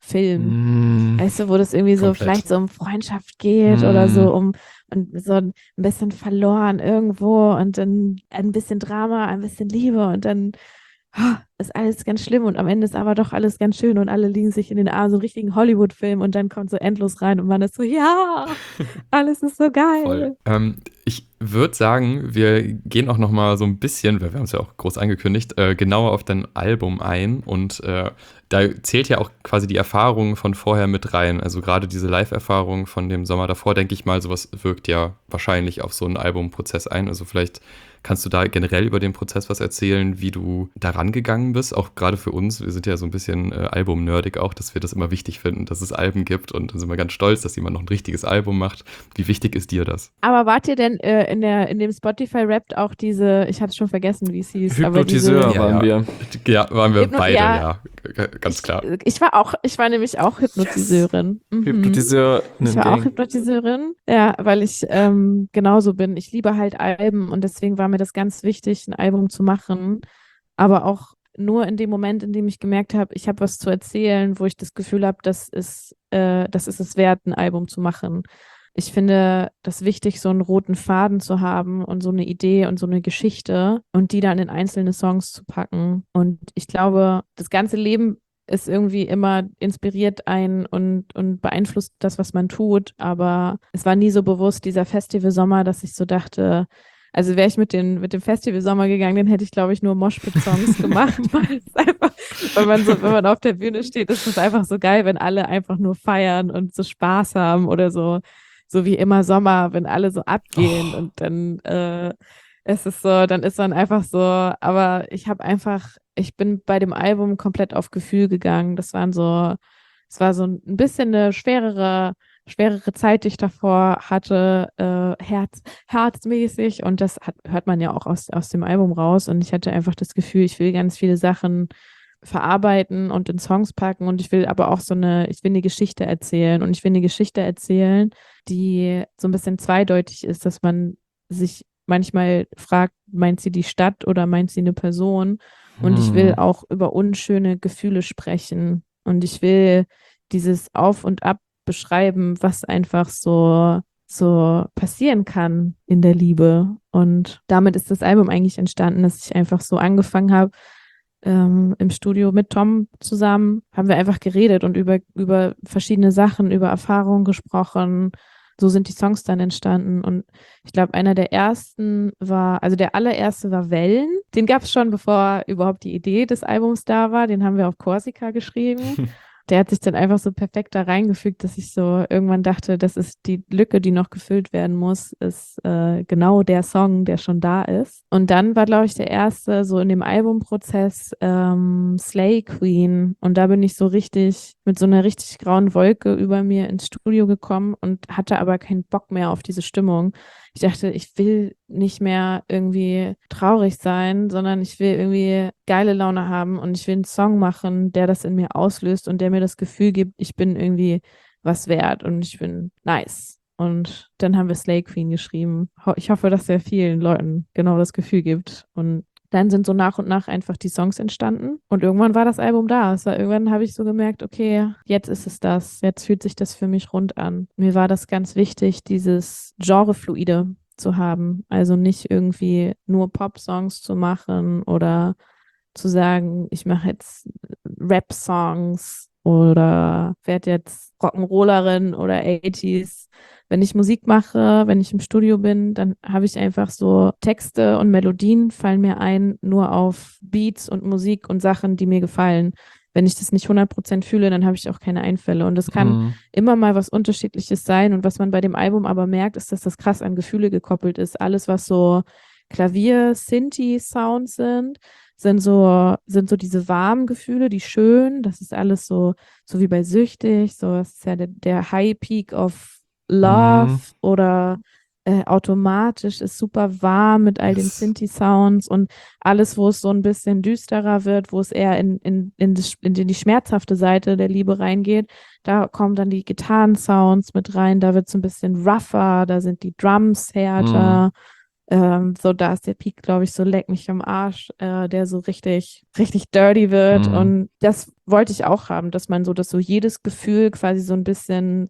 Speaker 2: Film. Weißt du, wo das irgendwie so vielleicht so um Freundschaft geht oder so und so ein bisschen verloren irgendwo und dann ein bisschen Drama, ein bisschen Liebe und dann ist alles ganz schlimm und am Ende ist aber doch alles ganz schön und alle liegen sich in den Armen, so einen richtigen Hollywood-Film und dann kommt so Endlos rein und man ist so, ja, alles ist so geil.
Speaker 1: Voll. Ich würde sagen, wir gehen auch noch mal so ein bisschen, weil wir haben es ja auch groß angekündigt, genauer auf dein Album ein und da zählt ja auch quasi die Erfahrung von vorher mit rein. Also gerade diese Live-Erfahrung von dem Sommer davor, denke ich mal, sowas wirkt ja wahrscheinlich auf so einen Albumprozess ein. Also vielleicht kannst du da generell über den Prozess was erzählen, wie du daran gegangen bist? Auch gerade für uns, wir sind ja so ein bisschen albumnerdig auch, dass wir das immer wichtig finden, dass es Alben gibt und dann sind wir ganz stolz, dass jemand noch ein richtiges Album macht. Wie wichtig ist dir das?
Speaker 2: Aber wart ihr denn in dem Spotify-Rap auch ich hatte schon vergessen, wie es hieß.
Speaker 3: Hypnotiseur
Speaker 2: aber
Speaker 3: waren wir.
Speaker 1: Ja, waren wir beide, ja. Ganz klar.
Speaker 2: Ich war nämlich auch Hypnotiseurin.
Speaker 3: Yes. Hypnotiseur.
Speaker 2: Ich war auch Hypnotiseurin, ja, weil ich genauso bin. Ich liebe halt Alben und deswegen war mir das ganz wichtig, ein Album zu machen. Aber auch nur in dem Moment, in dem ich gemerkt habe, ich habe was zu erzählen, wo ich das Gefühl habe, das ist es wert, ein Album zu machen. Ich finde das wichtig, so einen roten Faden zu haben und so eine Idee und so eine Geschichte und die dann in einzelne Songs zu packen. Und ich glaube, das ganze Leben ist irgendwie immer inspiriert ein und beeinflusst das, was man tut. Aber es war nie so bewusst, dieser Festivalsommer, dass ich so dachte, also wäre ich mit dem Festivalsommer gegangen, dann hätte ich, glaube ich, nur Moshpit-Songs gemacht, weil es einfach, wenn man auf der Bühne steht, ist es einfach so geil, wenn alle einfach nur feiern und so Spaß haben oder so wie immer Sommer, wenn alle so abgehen und dann ist es so, dann ist man einfach so, aber ich bin bei dem Album komplett auf Gefühl gegangen. Es war so ein bisschen eine schwerere Zeit, die ich davor hatte, herzmäßig und das hört man ja auch aus dem Album raus und ich hatte einfach das Gefühl, ich will ganz viele Sachen verarbeiten und in Songs packen und ich will aber auch ich will eine Geschichte erzählen und ich will eine Geschichte erzählen, die so ein bisschen zweideutig ist, dass man sich manchmal fragt, meint sie die Stadt oder meint sie eine Person? Und ich will auch über unschöne Gefühle sprechen und ich will dieses Auf und Ab beschreiben, was einfach so passieren kann in der Liebe. Und damit ist das Album eigentlich entstanden, dass ich einfach so angefangen habe, im Studio mit Tom zusammen, haben wir einfach geredet und über verschiedene Sachen, über Erfahrungen gesprochen, so sind die Songs dann entstanden. Und ich glaube, einer der ersten war, also der allererste war Wellen. Den gab es schon, bevor überhaupt die Idee des Albums da war. Den haben wir auf Korsika geschrieben. Der hat sich dann einfach so perfekt da reingefügt, dass ich so irgendwann dachte, das ist die Lücke, die noch gefüllt werden muss, ist genau der Song, der schon da ist. Und dann war, glaube ich, der erste so in dem Albumprozess Slay Queen. Und da bin ich so richtig mit so einer richtig grauen Wolke über mir ins Studio gekommen und hatte aber keinen Bock mehr auf diese Stimmung. Ich dachte, ich will nicht mehr irgendwie traurig sein, sondern ich will irgendwie geile Laune haben und ich will einen Song machen, der das in mir auslöst und der mir das Gefühl gibt, ich bin irgendwie was wert und ich bin nice. Und dann haben wir Slay Queen geschrieben. Ich hoffe, dass der vielen Leuten genau das Gefühl gibt. Und dann sind so nach und nach einfach die Songs entstanden und irgendwann war das Album da. Irgendwann habe ich so gemerkt, okay, jetzt ist es das. Jetzt fühlt sich das für mich rund an. Mir war das ganz wichtig, dieses Genrefluide zu haben. Also nicht irgendwie nur Pop-Songs zu machen oder zu sagen, ich mache jetzt Rap-Songs oder werde jetzt Rock'n'Rollerin oder 80s. Wenn ich Musik mache, wenn ich im Studio bin, dann habe ich einfach so Texte und Melodien fallen mir ein, nur auf Beats und Musik und Sachen, die mir gefallen. Wenn ich das nicht 100% fühle, dann habe ich auch keine Einfälle. Und das kann immer mal was Unterschiedliches sein. Und was man bei dem Album aber merkt, ist, dass das krass an Gefühle gekoppelt ist. Alles, was so Klavier, Synthi-Sounds sind so diese warmen Gefühle, die schön. Das ist alles so wie bei Süchtig. So, das ist ja der High Peak of Love oder automatisch ist super warm mit all den Synthi-Sounds und alles, wo es so ein bisschen düsterer wird, wo es eher in die schmerzhafte Seite der Liebe reingeht, da kommen dann die Gitarren-Sounds mit rein, da wird es ein bisschen rougher, da sind die Drums härter. So, da ist der Peak, glaube ich, so leck mich am Arsch, der so richtig, richtig dirty wird. Und das wollte ich auch haben, dass so jedes Gefühl quasi so ein bisschen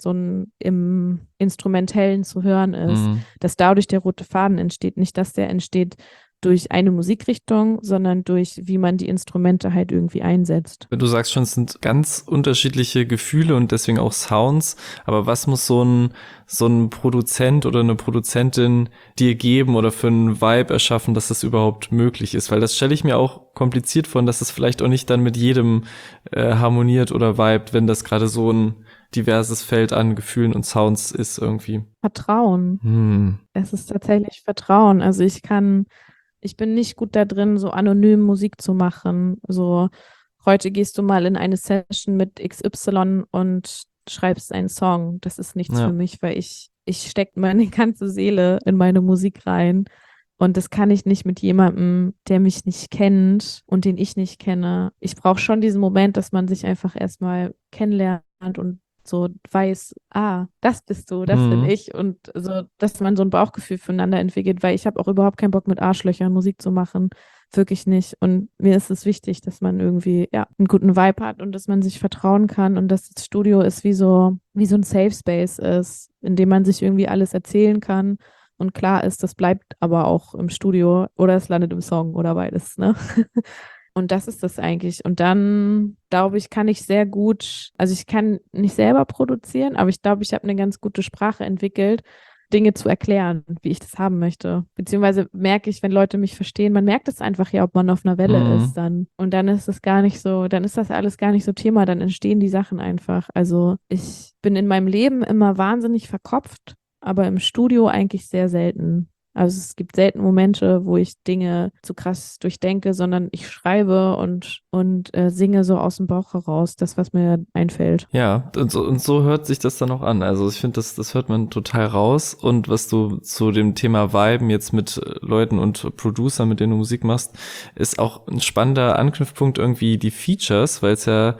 Speaker 2: im Instrumentellen zu hören ist, dass dadurch der rote Faden entsteht. Nicht, dass der entsteht durch eine Musikrichtung, sondern durch, wie man die Instrumente halt irgendwie einsetzt.
Speaker 3: Du sagst schon, es sind ganz unterschiedliche Gefühle und deswegen auch Sounds, aber was muss so ein Produzent oder eine Produzentin dir geben oder für einen Vibe erschaffen, dass das überhaupt möglich ist? Weil das stelle ich mir auch kompliziert vor, dass es vielleicht auch nicht dann mit jedem harmoniert oder vibet, wenn das gerade so ein diverses Feld an Gefühlen und Sounds ist irgendwie.
Speaker 2: Vertrauen. Es ist tatsächlich Vertrauen. Also ich bin nicht gut da drin, so anonym Musik zu machen. So, heute gehst du mal in eine Session mit XY und schreibst einen Song. Das ist nichts für mich, weil ich stecke meine ganze Seele in meine Musik rein. Und das kann ich nicht mit jemandem, der mich nicht kennt und den ich nicht kenne. Ich brauche schon diesen Moment, dass man sich einfach erstmal kennenlernt und so weiß, das bist du, das bin ich und so, dass man so ein Bauchgefühl füreinander entwickelt, weil ich habe auch überhaupt keinen Bock mit Arschlöchern Musik zu machen, wirklich nicht und mir ist es wichtig, dass man irgendwie einen guten Vibe hat und dass man sich vertrauen kann und dass das Studio ist wie so ein Safe Space ist, in dem man sich irgendwie alles erzählen kann und klar ist, das bleibt aber auch im Studio oder es landet im Song oder beides, ne? Und das ist das eigentlich. Und dann, glaube ich, kann ich sehr gut, also ich kann nicht selber produzieren, aber ich glaube, ich habe eine ganz gute Sprache entwickelt, Dinge zu erklären, wie ich das haben möchte. Beziehungsweise merke ich, wenn Leute mich verstehen, man merkt es einfach ja, ob man auf einer Welle ist dann. Und dann ist es gar nicht so, dann ist das alles gar nicht so Thema, dann entstehen die Sachen einfach. Also ich bin in meinem Leben immer wahnsinnig verkopft, aber im Studio eigentlich sehr selten. Also es gibt selten Momente, wo ich Dinge zu krass durchdenke, sondern ich schreibe und singe so aus dem Bauch heraus, das, was mir einfällt.
Speaker 3: Ja, und so hört sich das dann auch an. Also ich finde, das hört man total raus. Und was du zu dem Thema Viben jetzt mit Leuten und Producern, mit denen du Musik machst, ist auch ein spannender Anknüpfpunkt irgendwie die Features, weil es ja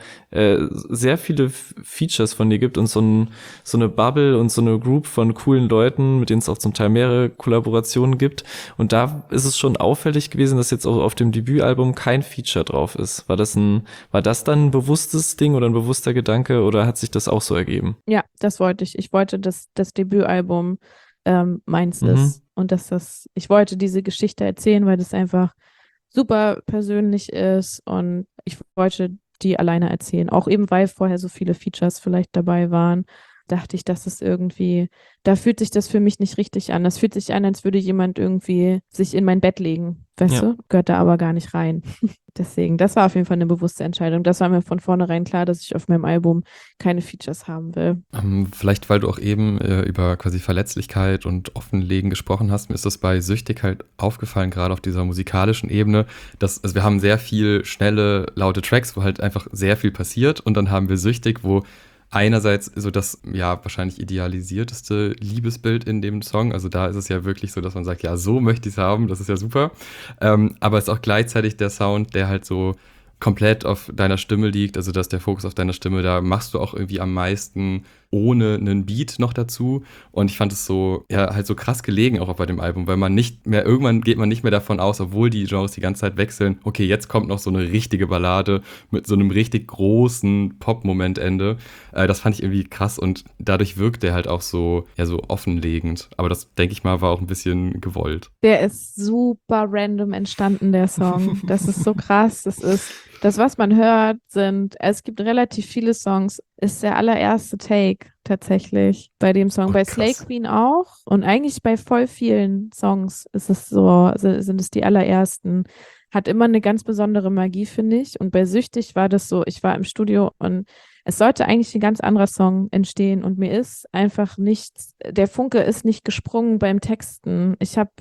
Speaker 3: sehr viele Features von dir gibt und so eine Bubble und so eine Group von coolen Leuten, mit denen es auch zum Teil mehrere Kollaborationen gibt. Und da ist es schon auffällig gewesen, dass jetzt auch auf dem Debütalbum kein Feature drauf ist. War das dann ein bewusstes Ding oder ein bewusster Gedanke oder hat sich das auch so ergeben?
Speaker 2: Ja, das wollte ich. Ich wollte, dass das Debütalbum meins ist und ich wollte diese Geschichte erzählen, weil das einfach super persönlich ist und ich wollte die alleine erzählen. Auch eben, weil vorher so viele Features vielleicht dabei waren. dachte ich, dass es irgendwie, da fühlt sich das für mich nicht richtig an. Das fühlt sich an, als würde jemand irgendwie sich in mein Bett legen. Weißt du? Gehört da aber gar nicht rein. Deswegen, das war auf jeden Fall eine bewusste Entscheidung. Das war mir von vornherein klar, dass ich auf meinem Album keine Features haben will.
Speaker 1: Vielleicht, weil du auch eben über quasi Verletzlichkeit und Offenlegen gesprochen hast, mir ist das bei Süchtig halt aufgefallen, gerade auf dieser musikalischen Ebene, dass, also wir haben sehr viel schnelle, laute Tracks, wo halt einfach sehr viel passiert und dann haben wir Süchtig, wo einerseits so das ja wahrscheinlich idealisierteste Liebesbild in dem Song, also da ist es ja wirklich so, dass man sagt, ja, so möchte ich es haben, das ist ja super, aber es ist auch gleichzeitig der Sound, der halt so komplett auf deiner Stimme liegt, also dass der Fokus auf deiner Stimme, da machst du auch irgendwie am meisten ohne einen Beat noch dazu und ich fand es so, ja, halt so krass gelegen auch bei dem Album, weil man nicht mehr, irgendwann geht man nicht mehr davon aus, obwohl die Genres die ganze Zeit wechseln, okay, jetzt kommt noch so eine richtige Ballade mit so einem richtig großen Pop-Momentende, das fand ich irgendwie krass und dadurch wirkt der halt auch so, ja, so offenlegend, aber das, denke ich mal, war auch ein bisschen gewollt.
Speaker 2: Der ist super random entstanden, der Song. Das ist so krass, das, was man hört, es gibt relativ viele Songs, ist der allererste Take tatsächlich bei dem Song. Bei Slay Queen auch und eigentlich bei voll vielen Songs ist es so, sind es die allerersten. Hat immer eine ganz besondere Magie, finde ich. Und bei Süchtig war das so, ich war im Studio und es sollte eigentlich ein ganz anderer Song entstehen und mir ist einfach nichts, der Funke ist nicht gesprungen beim Texten.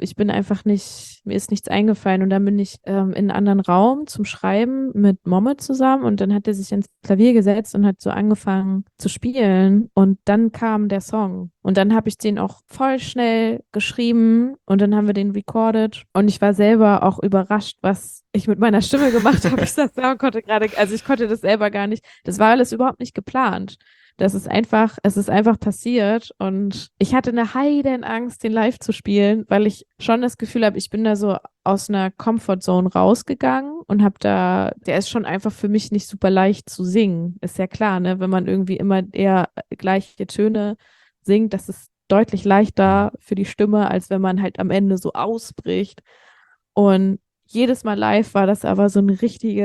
Speaker 2: Mir ist nichts eingefallen und dann bin ich in einen anderen Raum zum Schreiben mit Momme zusammen und dann hat er sich ins Klavier gesetzt und hat so angefangen zu spielen und dann kam der Song. Und dann habe ich den auch voll schnell geschrieben und dann haben wir den recorded und ich war selber auch überrascht, was ich mit meiner Stimme gemacht habe. Ich konnte das selber gar nicht. Das war alles überhaupt nicht geplant. Es ist einfach passiert und ich hatte eine Heidenangst, den live zu spielen, weil ich schon das Gefühl habe, ich bin da so aus einer Comfortzone rausgegangen und der ist schon einfach für mich nicht super leicht zu singen. Ist ja klar, ne? Wenn man irgendwie immer eher gleiche Töne singt, das ist deutlich leichter für die Stimme, als wenn man halt am Ende so ausbricht. Und jedes Mal live war das aber so ein richtig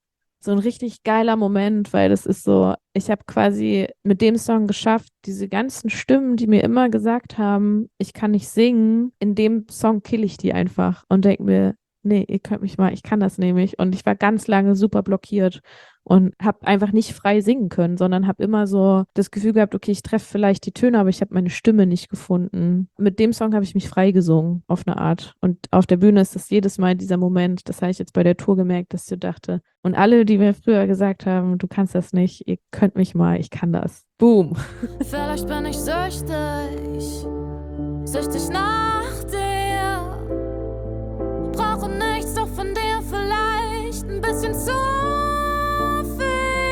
Speaker 2: geiler Moment, weil das ist so, ich habe quasi mit dem Song geschafft, diese ganzen Stimmen, die mir immer gesagt haben, ich kann nicht singen, in dem Song kill ich die einfach und denke mir, nee, ihr könnt mich mal, ich kann das nämlich. Und ich war ganz lange super blockiert und habe einfach nicht frei singen können, sondern habe immer so das Gefühl gehabt, okay, ich treffe vielleicht die Töne, aber ich habe meine Stimme nicht gefunden. Mit dem Song habe ich mich frei gesungen, auf eine Art. Und auf der Bühne ist das jedes Mal dieser Moment, das habe ich jetzt bei der Tour gemerkt, dass ich so dachte, und alle, die mir früher gesagt haben, du kannst das nicht, ihr könnt mich mal, ich kann das. Boom.
Speaker 4: Vielleicht bin ich süchtig nach dir. Brauche nichts, doch von dir vielleicht ein bisschen zu viel.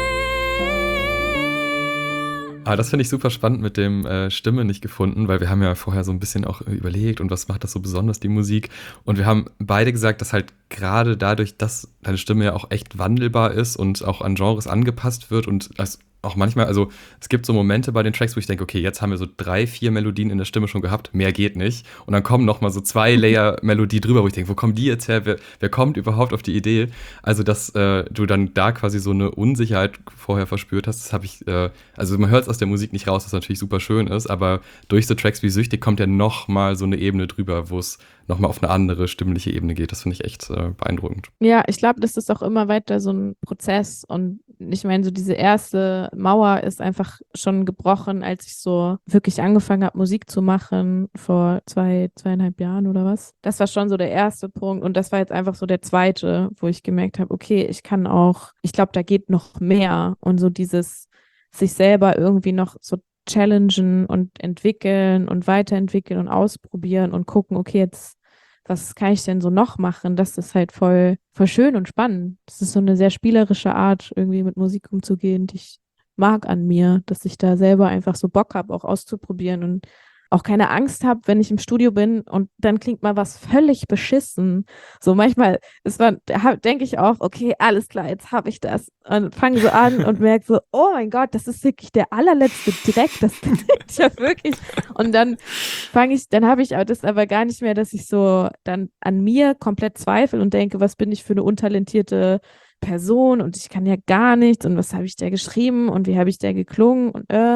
Speaker 1: Aber das finde ich super spannend mit dem Stimme nicht gefunden, weil wir haben ja vorher so ein bisschen auch überlegt und was macht das so besonders, die Musik. Und wir haben beide gesagt, dass halt gerade dadurch, dass deine Stimme ja auch echt wandelbar ist und auch an Genres angepasst wird und das auch manchmal, also es gibt so Momente bei den Tracks, wo ich denke, okay, jetzt haben wir so 3, 4 Melodien in der Stimme schon gehabt, mehr geht nicht. Und dann kommen nochmal so 2 Layer Melodie drüber, wo ich denke, wo kommen die jetzt her? Wer kommt überhaupt auf die Idee? Also, dass du dann da quasi so eine Unsicherheit vorher verspürt hast, das habe ich, also man hört es aus der Musik nicht raus, was natürlich super schön ist, aber durch so Tracks wie Süchtig kommt ja nochmal so eine Ebene drüber, wo es nochmal auf eine andere stimmliche Ebene geht. Das finde ich echt beeindruckend.
Speaker 2: Ja, ich glaube, das ist auch immer weiter so ein Prozess und ich meine, so diese erste Mauer ist einfach schon gebrochen, als ich so wirklich angefangen habe, Musik zu machen vor 2,5 Jahren oder was. Das war schon so der erste Punkt und das war jetzt einfach so der zweite, wo ich gemerkt habe, okay, ich glaube, da geht noch mehr und so dieses sich selber irgendwie noch so challengen und entwickeln und weiterentwickeln und ausprobieren und gucken, okay, jetzt was kann ich denn so noch machen? Das ist halt voll schön und spannend. Das ist so eine sehr spielerische Art, irgendwie mit Musik umzugehen, die ich mag an mir, dass ich da selber einfach so Bock habe, auch auszuprobieren und auch keine Angst habe, wenn ich im Studio bin und dann klingt mal was völlig beschissen. So manchmal denke ich auch, okay, alles klar, jetzt habe ich das und fange so an und merke so, oh mein Gott, das ist wirklich der allerletzte Dreck, das bin ich ja wirklich. Und dann habe ich das aber gar nicht mehr, dass ich so dann an mir komplett zweifle und denke, was bin ich für eine untalentierte Person und ich kann ja gar nichts und was habe ich da geschrieben und wie habe ich da geklungen und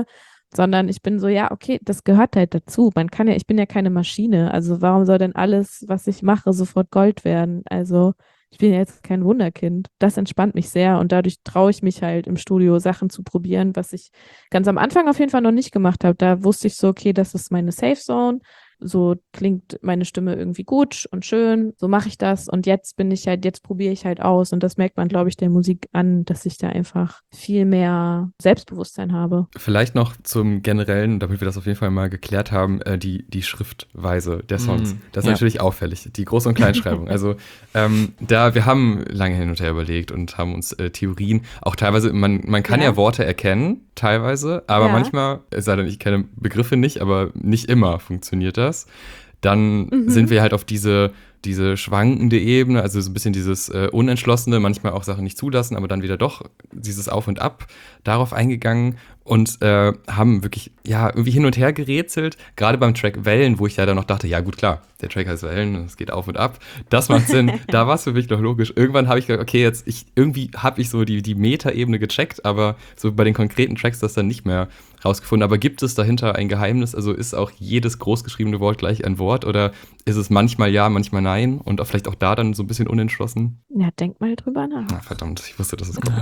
Speaker 2: sondern ich bin so, ja, okay, das gehört halt dazu. Ich bin ja keine Maschine, also warum soll denn alles, was ich mache, sofort Gold werden? Also ich bin ja jetzt kein Wunderkind. Das entspannt mich sehr und dadurch traue ich mich halt im Studio Sachen zu probieren, was ich ganz am Anfang auf jeden Fall noch nicht gemacht habe. Da wusste ich so, okay, das ist meine Safe Zone. So klingt meine Stimme irgendwie gut und schön, so mache ich das und jetzt probiere ich halt aus und das merkt man, glaube ich, der Musik an, dass ich da einfach viel mehr Selbstbewusstsein habe.
Speaker 1: Vielleicht noch zum Generellen, damit wir das auf jeden Fall mal geklärt haben, die Schriftweise der Songs. Das ist natürlich auffällig, die Groß- und Kleinschreibung. Also wir haben lange hin und her überlegt und haben uns Theorien, auch teilweise, man kann ja Worte erkennen, teilweise, aber manchmal, es sei denn, ich kenne Begriffe nicht, aber nicht immer funktioniert das. Dann sind wir halt auf diese schwankende Ebene, also so ein bisschen dieses Unentschlossene, manchmal auch Sachen nicht zulassen, aber dann wieder doch dieses Auf und Ab darauf eingegangen und haben wirklich, irgendwie hin und her gerätselt, gerade beim Track Wellen, wo ich ja dann noch dachte, ja gut, klar, der Track heißt Wellen, es geht auf und ab, das macht Sinn, da war es für mich noch logisch. Irgendwann habe ich gedacht, okay, irgendwie habe ich so die Meta-Ebene gecheckt, aber so bei den konkreten Tracks das dann nicht mehr rausgefunden. Aber gibt es dahinter ein Geheimnis? Also ist auch jedes großgeschriebene Wort gleich ein Wort oder ist es manchmal ja, manchmal nein und auch vielleicht auch da dann so ein bisschen unentschlossen?
Speaker 2: Ja, denk mal drüber nach.
Speaker 1: Ah, verdammt, ich wusste, dass es kommt.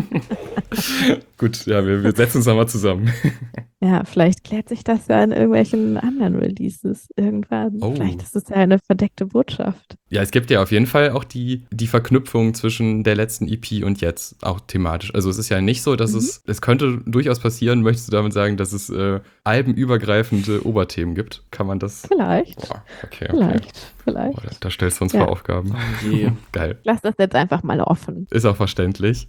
Speaker 1: Gut, ja, wir setzen uns nochmal zusammen.
Speaker 2: Ja, vielleicht klärt sich das ja in irgendwelchen anderen Releases irgendwann.
Speaker 1: Oh.
Speaker 2: Vielleicht ist es ja eine verdeckte Botschaft.
Speaker 1: Ja, es gibt ja auf jeden Fall auch die Verknüpfung zwischen der letzten EP und jetzt, auch thematisch. Also es ist ja nicht so, dass es könnte durchaus passieren, möchtest du damit sagen, dass es albenübergreifende Oberthemen gibt? Kann man das?
Speaker 2: Vielleicht.
Speaker 1: Boah, okay.
Speaker 2: Vielleicht.
Speaker 1: Boah, da stellst du uns vor Aufgaben.
Speaker 3: Oh je.
Speaker 1: Geil.
Speaker 2: Lass das jetzt einfach mal offen.
Speaker 1: Ist auch verständlich.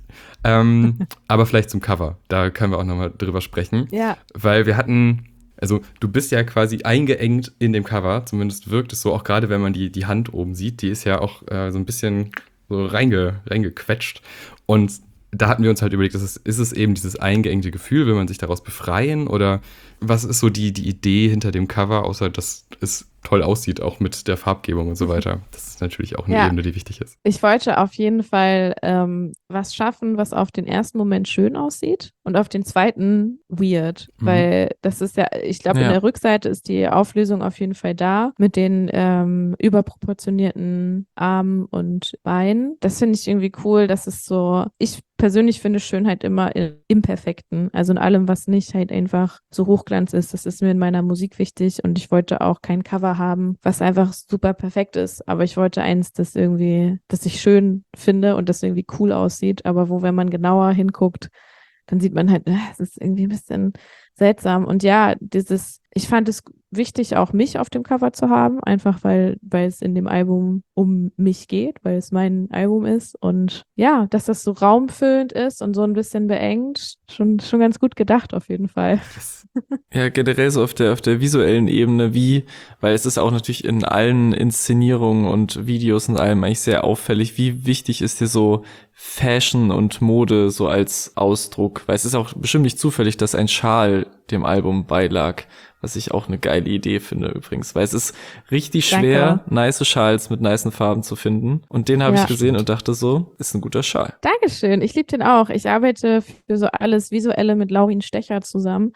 Speaker 1: Aber vielleicht zum Cover. Da können wir auch nochmal drüber sprechen.
Speaker 2: Ja.
Speaker 1: Weil wir hatten, also du bist ja quasi eingeengt in dem Cover. Zumindest wirkt es so, auch gerade wenn man die Hand oben sieht. Die ist ja auch so ein bisschen so reingequetscht. Und da hatten wir uns halt überlegt, ist es eben dieses eingeengte Gefühl, will man sich daraus befreien? Oder was ist so die Idee hinter dem Cover, außer dass es toll aussieht, auch mit der Farbgebung und so weiter. Das ist natürlich auch eine Ebene, die wichtig ist.
Speaker 2: Ich wollte auf jeden Fall was schaffen, was auf den ersten Moment schön aussieht und auf den zweiten weird, weil das ist ja, ich glaube, in der Rückseite ist die Auflösung auf jeden Fall da mit den überproportionierten Armen und Beinen. Das finde ich irgendwie cool, dass es so, ich persönlich finde Schönheit immer im Perfekten, also in allem, was nicht halt einfach so Hochglanz ist. Das ist mir in meiner Musik wichtig und ich wollte auch kein Cover haben, was einfach super perfekt ist, aber ich wollte eins, das ich schön finde und das irgendwie cool aussieht, aber wo, wenn man genauer hinguckt, dann sieht man halt, es ist irgendwie ein bisschen seltsam. Und ja, ich fand es wichtig, auch mich auf dem Cover zu haben, einfach weil es in dem Album um mich geht, weil es mein Album ist. Und ja, dass das so raumfüllend ist und so ein bisschen beengt, schon ganz gut gedacht auf jeden Fall.
Speaker 3: Ja, generell so auf der visuellen Ebene, weil es ist auch natürlich in allen Inszenierungen und Videos und allem eigentlich sehr auffällig, wie wichtig ist dir so Fashion und Mode so als Ausdruck, weil es ist auch bestimmt nicht zufällig, dass ein Schal dem Album beilag, was ich auch eine geile Idee finde übrigens, weil es ist richtig schwer, nice Schals mit nicen Farben zu finden und den habe ich gesehen und dachte so, ist ein guter Schal.
Speaker 2: Dankeschön, ich liebe den auch. Ich arbeite für so alles Visuelle mit Laurin Stecher zusammen.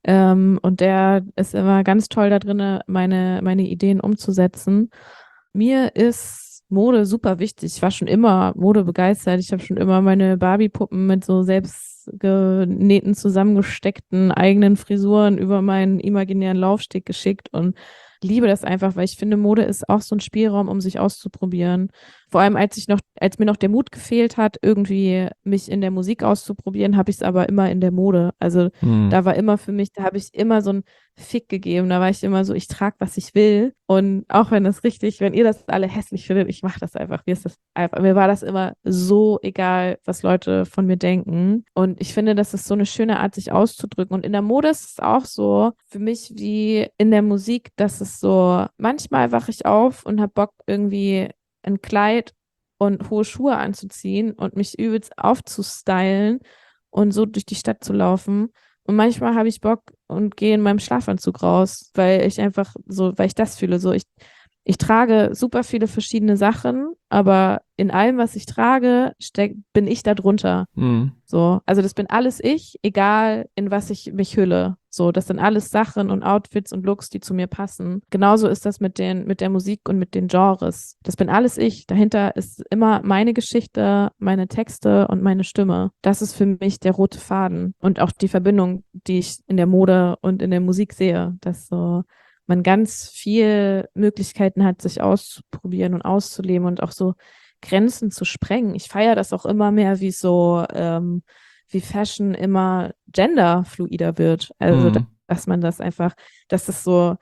Speaker 2: Und der ist immer ganz toll da drin, meine Ideen umzusetzen. Mir ist Mode super wichtig. Ich war schon immer modebegeistert. Ich habe schon immer meine Barbie-Puppen mit so selbst genähten, zusammengesteckten eigenen Frisuren über meinen imaginären Laufsteg geschickt und liebe das einfach, weil ich finde, Mode ist auch so ein Spielraum, um sich auszuprobieren. Vor allem, als mir noch der Mut gefehlt hat, irgendwie mich in der Musik auszuprobieren, habe ich es aber immer in der Mode. Also da war immer für mich, da habe ich immer so einen Fick gegeben. Da war ich immer so, ich trage, was ich will. Und auch wenn ihr das alle hässlich findet, ich mache das einfach. Mir war das immer so egal, was Leute von mir denken. Und ich finde, das ist so eine schöne Art, sich auszudrücken. Und in der Mode ist es auch so, für mich wie in der Musik, dass es so, manchmal wache ich auf und habe Bock, irgendwie ein Kleid und hohe Schuhe anzuziehen und mich übelst aufzustylen und so durch die Stadt zu laufen. Und manchmal habe ich Bock und gehe in meinem Schlafanzug raus, weil ich das fühle. So, ich ich trage super viele verschiedene Sachen, aber in allem, was ich trage, bin ich da drunter. So, also das bin alles ich, egal in was ich mich hülle. So, das sind alles Sachen und Outfits und Looks, die zu mir passen. Genauso ist das mit der Musik und mit den Genres. Das bin alles ich. Dahinter ist immer meine Geschichte, meine Texte und meine Stimme. Das ist für mich der rote Faden und auch die Verbindung, die ich in der Mode und in der Musik sehe, dass so man ganz viel Möglichkeiten hat, sich auszuprobieren und auszuleben und auch so Grenzen zu sprengen. Ich feiere das auch immer mehr, wie wie Fashion immer genderfluider wird. Also, dass man das einfach, dass es so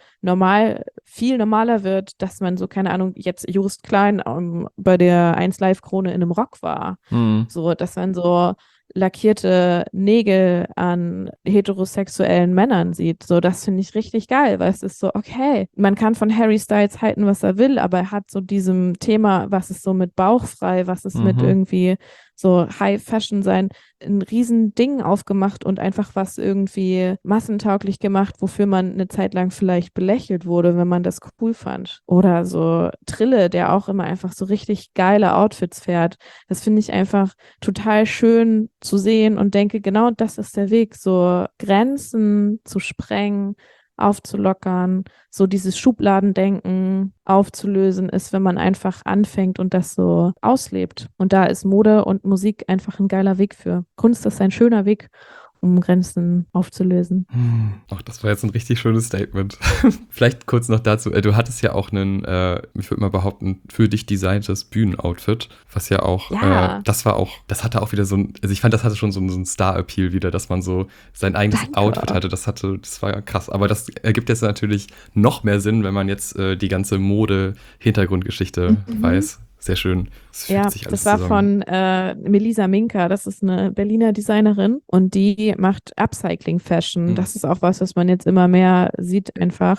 Speaker 2: viel normaler wird, dass man so, keine Ahnung, jetzt Joost Klein bei der 1Live-Krone in einem Rock war. So, dass man so lackierte Nägel an heterosexuellen Männern sieht. So, das finde ich richtig geil, weil es ist so, okay, man kann von Harry Styles halten, was er will, aber er hat so diesem Thema, was ist so mit bauchfrei, was ist mit irgendwie so High Fashion sein, ein riesen Ding aufgemacht und einfach was irgendwie massentauglich gemacht, wofür man eine Zeit lang vielleicht belächelt wurde, wenn man das cool fand. Oder so Trille, der auch immer einfach so richtig geile Outfits fährt. Das finde ich einfach total schön zu sehen und denke, genau das ist der Weg, so Grenzen zu sprengen, aufzulockern, so dieses Schubladendenken aufzulösen ist, wenn man einfach anfängt und das so auslebt. Und da ist Mode und Musik einfach ein geiler Weg für. Kunst ist ein schöner Weg, um Grenzen aufzulösen.
Speaker 1: Ach, das war jetzt ein richtig schönes Statement. Vielleicht kurz noch dazu. Du hattest ja auch ich würde mal behaupten, für dich designtes Bühnenoutfit, was ja auch, das hatte auch wieder also ich fand, das hatte schon so einen Star-Appeal wieder, dass man so sein eigenes Outfit hatte. Das war krass. Aber das ergibt jetzt natürlich noch mehr Sinn, wenn man jetzt die ganze Mode-Hintergrundgeschichte weiß. Sehr schön.
Speaker 2: Das war von Melisa Minka. Das ist eine Berliner Designerin und die macht Upcycling-Fashion. Das ist auch was man jetzt immer mehr sieht einfach.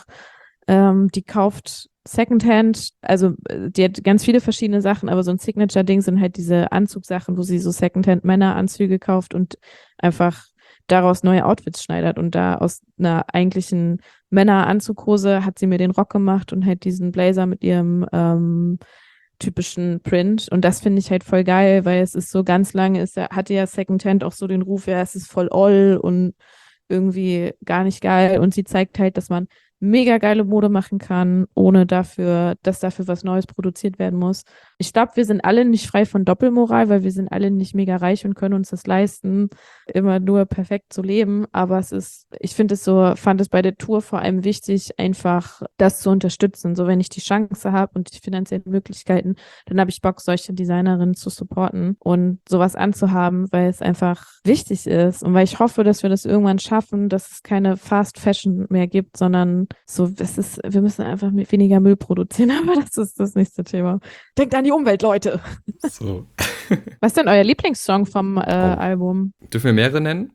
Speaker 2: Die kauft Secondhand, also die hat ganz viele verschiedene Sachen, aber so ein Signature-Ding sind halt diese Anzugsachen, wo sie so Secondhand-Männeranzüge kauft und einfach daraus neue Outfits schneidert. Und da aus einer eigentlichen Männeranzughose hat sie mir den Rock gemacht und halt diesen Blazer mit ihrem typischen Print und das finde ich halt voll geil, weil es ist so ganz lange, hatte ja Secondhand auch so den Ruf, ja, es ist voll oll und irgendwie gar nicht geil und sie zeigt halt, dass man mega geile Mode machen kann, ohne dass dafür was Neues produziert werden muss. Ich glaube, wir sind alle nicht frei von Doppelmoral, weil wir sind alle nicht mega reich und können uns das leisten, immer nur perfekt zu leben. Aber ich fand es bei der Tour vor allem wichtig, einfach das zu unterstützen. So, wenn ich die Chance habe und die finanziellen Möglichkeiten, dann habe ich Bock, solche Designerinnen zu supporten und sowas anzuhaben, weil es einfach wichtig ist und weil ich hoffe, dass wir das irgendwann schaffen, dass es keine Fast Fashion mehr gibt, sondern wir müssen einfach weniger Müll produzieren, aber das ist das nächste Thema. Denkt an die Umwelt, Leute.
Speaker 1: So.
Speaker 2: Was ist denn euer Lieblingssong vom Album?
Speaker 1: Dürfen wir mehrere nennen?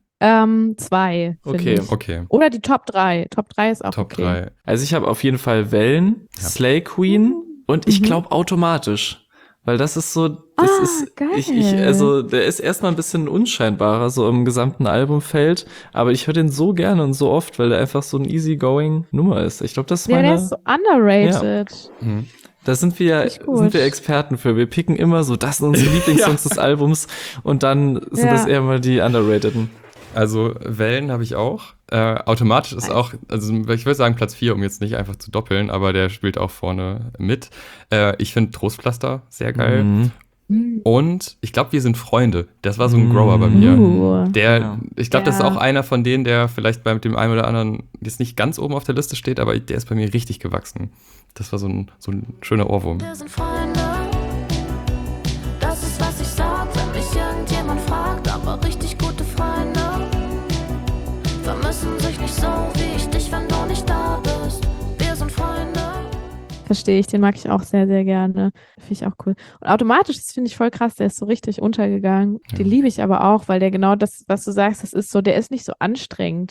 Speaker 2: 2.
Speaker 1: Okay.
Speaker 2: Oder die Top 3. Top 3 ist auch
Speaker 1: Top
Speaker 2: okay.
Speaker 1: 3.
Speaker 3: Also ich habe auf jeden Fall Wellen, Slay Queen und ich glaube automatisch. Weil das ist so,
Speaker 2: geil.
Speaker 3: also der ist erstmal ein bisschen unscheinbarer so im gesamten Albumfeld, aber ich höre den so gerne und so oft, weil der einfach so ein easygoing Nummer ist. Ich glaube, das ist
Speaker 2: der ist so underrated.
Speaker 3: Ja. Da sind wir Experten für. Wir picken immer so, das sind unsere Lieblingssongs des Albums und dann sind das eher mal die underrateden.
Speaker 1: Also Wellen habe ich auch. Automatisch ist auch, also ich würde sagen Platz 4, um jetzt nicht einfach zu doppeln, aber der spielt auch vorne mit. Ich finde Trostpflaster sehr geil. Und ich glaube, wir sind Freunde. Das war so ein Grower bei mir. Ich glaube, das ist auch einer von denen, der vielleicht bei dem einen oder anderen jetzt nicht ganz oben auf der Liste steht, aber der ist bei mir richtig gewachsen. Das war so ein schöner Ohrwurm.
Speaker 4: Wir sind Freunde. Das ist, was ich sag, wenn mich irgendjemand fragt, aber richtig gute Freunde vermissen sich nicht so wie ich dich, wenn du nicht da bist. Wir sind Freunde.
Speaker 2: Verstehe ich, den mag ich auch sehr, sehr gerne. Finde ich auch cool. Und automatisch, das finde ich voll krass, der ist so richtig untergegangen. Den liebe ich aber auch, weil der genau das, was du sagst, das ist so, der ist nicht so anstrengend.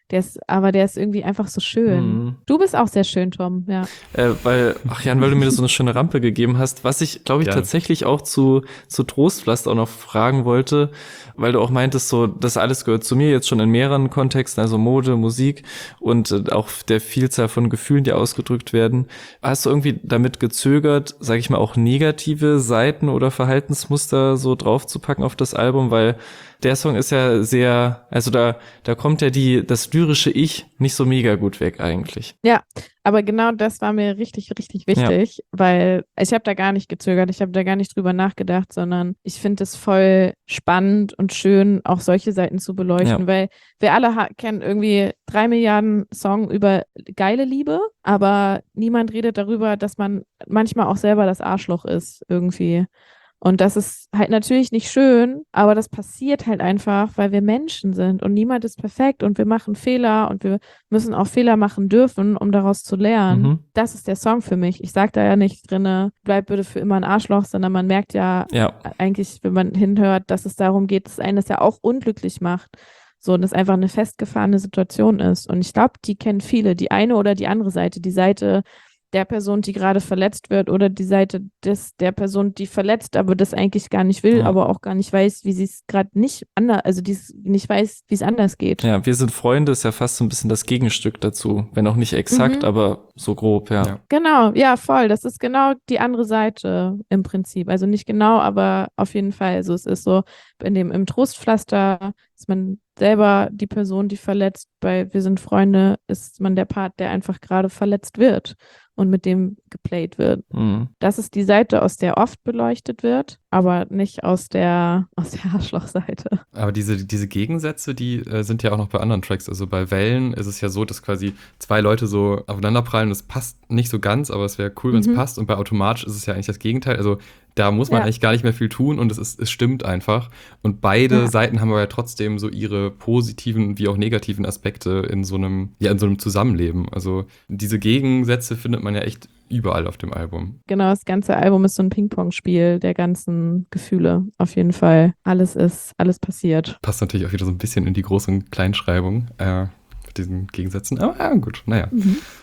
Speaker 2: der ist irgendwie einfach so schön. Du bist auch sehr schön, Tom, ja.
Speaker 3: Weil du mir so eine schöne Rampe gegeben hast, was ich, glaube ich, tatsächlich auch zu Trostpflaster auch noch fragen wollte, weil du auch meintest, so, das alles gehört zu mir jetzt schon in mehreren Kontexten, also Mode, Musik und auch der Vielzahl von Gefühlen, die ausgedrückt werden. Hast du irgendwie damit gezögert, sage ich mal, auch negative Seiten oder Verhaltensmuster so draufzupacken auf das Album, weil der Song ist ja sehr, also da kommt ja das lyrische Ich nicht so mega gut weg eigentlich.
Speaker 2: Ja, aber genau das war mir richtig, richtig wichtig, weil ich habe da gar nicht gezögert, ich habe da gar nicht drüber nachgedacht, sondern ich finde es voll spannend und schön, auch solche Seiten zu beleuchten, weil wir alle kennen irgendwie 3 Milliarden Songs über geile Liebe, aber niemand redet darüber, dass man manchmal auch selber das Arschloch ist irgendwie. Und das ist halt natürlich nicht schön, aber das passiert halt einfach, weil wir Menschen sind und niemand ist perfekt und wir machen Fehler und wir müssen auch Fehler machen dürfen, um daraus zu lernen. Das ist der Song für mich. Ich sage da ja nicht drinne, bleib bitte für immer ein Arschloch, sondern man merkt ja eigentlich, wenn man hinhört, dass es darum geht, dass einen das ja auch unglücklich macht. So, und es einfach eine festgefahrene Situation ist. Und ich glaube, die kennen viele, die eine oder die andere Seite. Die Seite der Person, die gerade verletzt wird, oder die Seite der Person, die verletzt, aber das eigentlich gar nicht will, aber auch gar nicht weiß, wie sie es gerade nicht anders, also die nicht weiß, wie es anders geht.
Speaker 3: Ja, wir sind Freunde ist ja fast so ein bisschen das Gegenstück dazu, wenn auch nicht exakt, aber so grob, ja.
Speaker 2: Genau, ja, voll. Das ist genau die andere Seite im Prinzip. Also nicht genau, aber auf jeden Fall. Also es ist so, im Trostpflaster ist man selber die Person, die verletzt. Bei Wir sind Freunde ist man der Part, der einfach gerade verletzt wird und mit dem geplayt wird. Das ist die Seite, aus der oft beleuchtet wird, aber nicht aus der Arschlochseite.
Speaker 1: Aber diese Gegensätze, die sind ja auch noch bei anderen Tracks. Also bei Wellen ist es ja so, dass quasi 2 Leute so aufeinanderprallen. Das passt nicht so ganz, aber es wäre cool, wenn es passt. Und bei Automatisch ist es ja eigentlich das Gegenteil. Also da muss man eigentlich gar nicht mehr viel tun und es stimmt einfach. Und beide Seiten haben aber ja trotzdem so ihre positiven wie auch negativen Aspekte in so einem Zusammenleben. Also diese Gegensätze findet man ja echt überall auf dem Album.
Speaker 2: Genau, das ganze Album ist so ein Ping-Pong-Spiel der ganzen Gefühle. Auf jeden Fall. Alles passiert.
Speaker 1: Passt natürlich auch wieder so ein bisschen in die Groß- und Kleinschreibung mit diesen Gegensätzen. Aber gut, naja.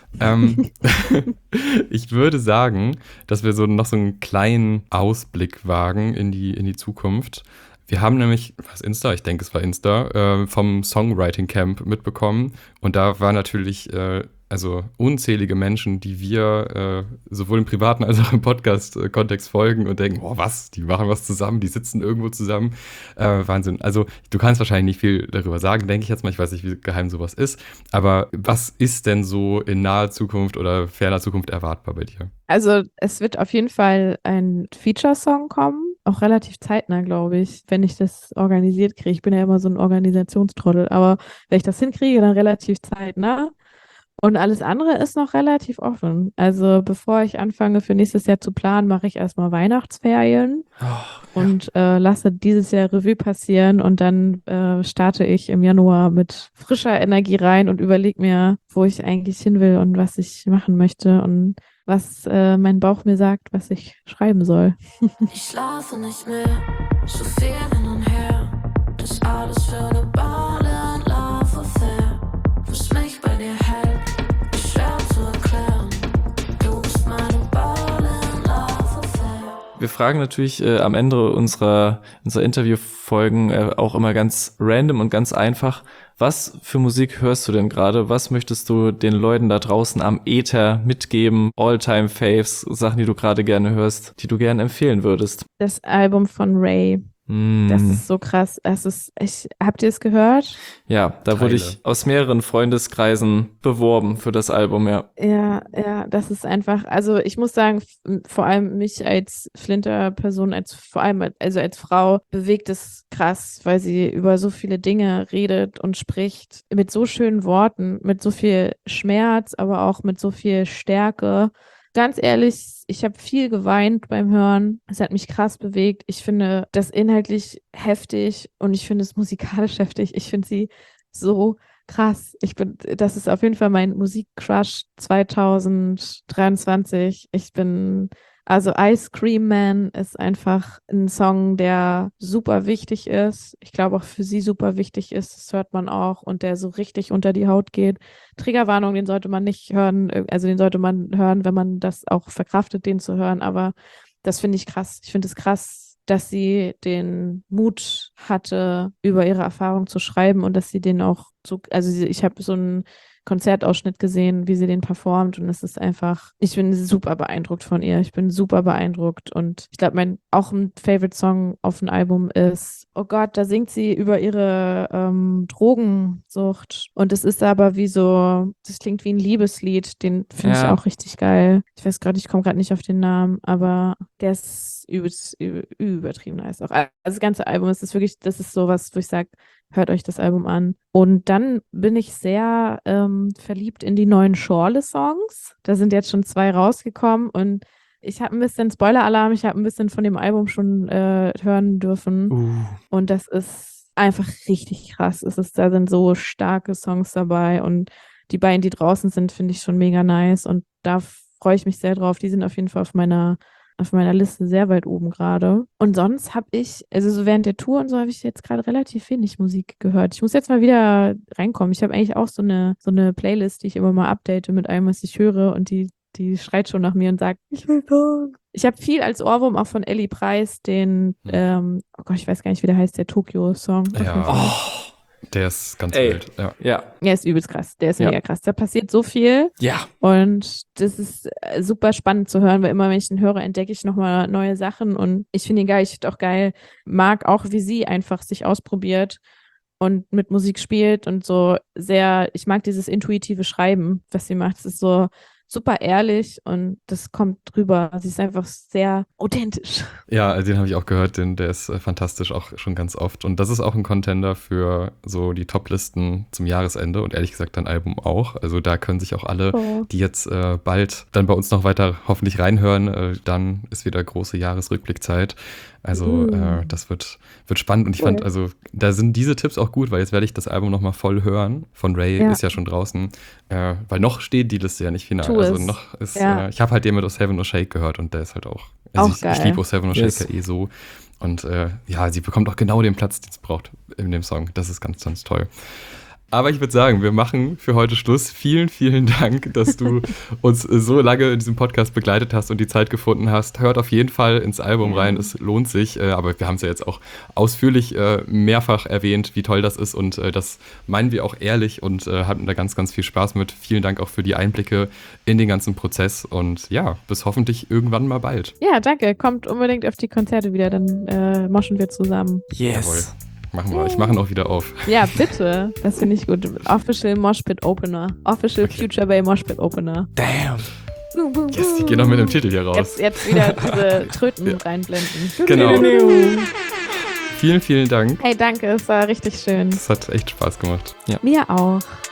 Speaker 1: Ich würde sagen, dass wir noch so einen kleinen Ausblick wagen in die Zukunft. Wir haben nämlich, ich denke es war Insta, vom Songwriting Camp mitbekommen. Und da war natürlich unzählige Menschen, die wir sowohl im privaten als auch im Podcast-Kontext folgen und denken, die machen was zusammen, die sitzen irgendwo zusammen. Wahnsinn. Also du kannst wahrscheinlich nicht viel darüber sagen, denke ich jetzt mal. Ich weiß nicht, wie geheim sowas ist. Aber was ist denn so in naher Zukunft oder ferner Zukunft erwartbar bei dir?
Speaker 2: Also es wird auf jeden Fall ein Feature-Song kommen. Auch relativ zeitnah, glaube ich, wenn ich das organisiert kriege. Ich bin ja immer so ein Organisationstrottel, aber wenn ich das hinkriege, dann relativ zeitnah. Und alles andere ist noch relativ offen. Also bevor ich anfange für nächstes Jahr zu planen, mache ich erstmal Weihnachtsferien und lasse dieses Jahr Revue passieren und dann starte ich im Januar mit frischer Energie rein und überlege mir, wo ich eigentlich hin will und was ich machen möchte und was mein Bauch mir sagt, was ich schreiben soll.
Speaker 4: Ich schlafe nicht mehr, so viel hin und her. Das alles für eine Ball and Love Affair. Was mich bei dir hält, ist schwer zu erklären. Du bist meine Ball and Love Affair.
Speaker 3: Wir fragen natürlich am Ende unserer Interviewfolgen auch immer ganz random und ganz einfach, was für Musik hörst du denn gerade? Was möchtest du den Leuten da draußen am Äther mitgeben? All-Time-Faves, Sachen, die du gerade gerne hörst, die du gerne empfehlen würdest?
Speaker 2: Das Album von Ray. Das ist so krass. Habt ihr es gehört?
Speaker 3: Ja, da wurde ich aus mehreren Freundeskreisen beworben für das Album, ja.
Speaker 2: Ja, das ist einfach, also ich muss sagen, vor allem mich als Flinter-Person, als Frau, bewegt es krass, weil sie über so viele Dinge redet und spricht, mit so schönen Worten, mit so viel Schmerz, aber auch mit so viel Stärke. Ganz ehrlich, ich habe viel geweint beim Hören. Es hat mich krass bewegt. Ich finde das inhaltlich heftig und ich finde es musikalisch heftig. Ich finde sie so krass. Das ist auf jeden Fall mein Musikcrush 2023. Ich bin Also Ice Cream Man ist einfach ein Song, der super wichtig ist. Ich glaube auch für sie super wichtig ist. Das hört man auch und der so richtig unter die Haut geht. Triggerwarnung, den sollte man nicht hören. Also den sollte man hören, wenn man das auch verkraftet, den zu hören. Aber das finde ich krass. Ich finde es krass, dass sie den Mut hatte, über ihre Erfahrung zu schreiben und dass sie den auch so, also ich habe so einen Konzertausschnitt gesehen, wie sie den performt und es ist einfach, ich bin super beeindruckt von ihr. Ich bin super beeindruckt und ich glaube, auch ein Favorite-Song auf dem Album ist, oh Gott, da singt sie über ihre Drogensucht und es ist aber wie so, das klingt wie ein Liebeslied, den finde ich auch richtig geil. Ich weiß gerade, ich komme gerade nicht auf den Namen, aber der ist übertrieben nice auch. Also das ganze Album ist wirklich, das ist sowas, wo ich sage, hört euch das Album an. Und dann bin ich sehr verliebt in die neuen Schorle-Songs. Da sind jetzt schon 2 rausgekommen und ich habe ein bisschen Spoiler-Alarm, ich habe ein bisschen von dem Album schon hören dürfen. Und das ist einfach richtig krass. Da sind so starke Songs dabei und die beiden, die draußen sind, finde ich schon mega nice und da freue ich mich sehr drauf. Die sind auf jeden Fall auf meiner Liste sehr weit oben gerade. Und sonst habe ich, also so während der Tour und so habe ich jetzt gerade relativ wenig Musik gehört. Ich muss jetzt mal wieder reinkommen. Ich habe eigentlich auch so eine Playlist, die ich immer mal update mit allem, was ich höre und die schreit schon nach mir und sagt, ich will Song. Ich habe viel als Ohrwurm auch von Ellie Preis, den, oh Gott, ich weiß gar nicht, wie der heißt, der Tokyo-Song.
Speaker 1: Ja. Der ist ganz wild.
Speaker 3: Ja.
Speaker 2: Der ist übelst krass. Der ist mega krass. Da passiert so viel.
Speaker 3: Ja.
Speaker 2: Und das ist super spannend zu hören, weil immer, wenn ich ihn höre, entdecke ich nochmal neue Sachen. Und ich finde ihn geil. Ich finde auch geil, mag auch, wie sie einfach sich ausprobiert und mit Musik spielt und so sehr, ich mag dieses intuitive Schreiben, was sie macht. Es ist so super ehrlich und das kommt drüber. Sie ist einfach sehr authentisch.
Speaker 1: Ja, also den habe ich auch gehört, der ist fantastisch, auch schon ganz oft. Und das ist auch ein Contender für so die Top-Listen zum Jahresende und ehrlich gesagt dein Album auch. Also da können sich auch alle, die jetzt bald dann bei uns noch weiter hoffentlich reinhören, dann ist wieder große Jahresrückblickzeit. Also das wird spannend und ich fand, also da sind diese Tipps auch gut, weil jetzt werde ich das Album nochmal voll hören. Von Ray ist ja schon draußen, weil noch steht die Liste ja nicht final. Also noch ist, ich habe halt den mit O Seven No Shake gehört und der ist halt auch, also ich liebe O Seven No Shake ja so und sie bekommt auch genau den Platz, den es braucht in dem Song. Das ist ganz, ganz toll. Aber ich würde sagen, wir machen für heute Schluss. Vielen, vielen Dank, dass du uns so lange in diesem Podcast begleitet hast und die Zeit gefunden hast. Hört auf jeden Fall ins Album rein, es lohnt sich. Aber wir haben es ja jetzt auch ausführlich mehrfach erwähnt, wie toll das ist. Und das meinen wir auch ehrlich und hatten da ganz, ganz viel Spaß mit. Vielen Dank auch für die Einblicke in den ganzen Prozess. Und ja, bis hoffentlich irgendwann mal bald.
Speaker 2: Ja, danke. Kommt unbedingt auf die Konzerte wieder, dann moschen wir zusammen.
Speaker 3: Yes.
Speaker 1: Jawohl. Machen wir. Ich mache ihn auch wieder auf.
Speaker 2: Ja, bitte. Das finde ich gut. Official Moshpit Opener. Official Future Bay Moshpit Opener.
Speaker 3: Damn.
Speaker 1: Yes, ich gehe noch mit dem Titel hier raus.
Speaker 2: Jetzt wieder diese Tröten reinblenden.
Speaker 1: Genau. Vielen, vielen Dank.
Speaker 2: Hey, danke. Es war richtig schön.
Speaker 1: Es hat echt Spaß gemacht.
Speaker 2: Mir auch.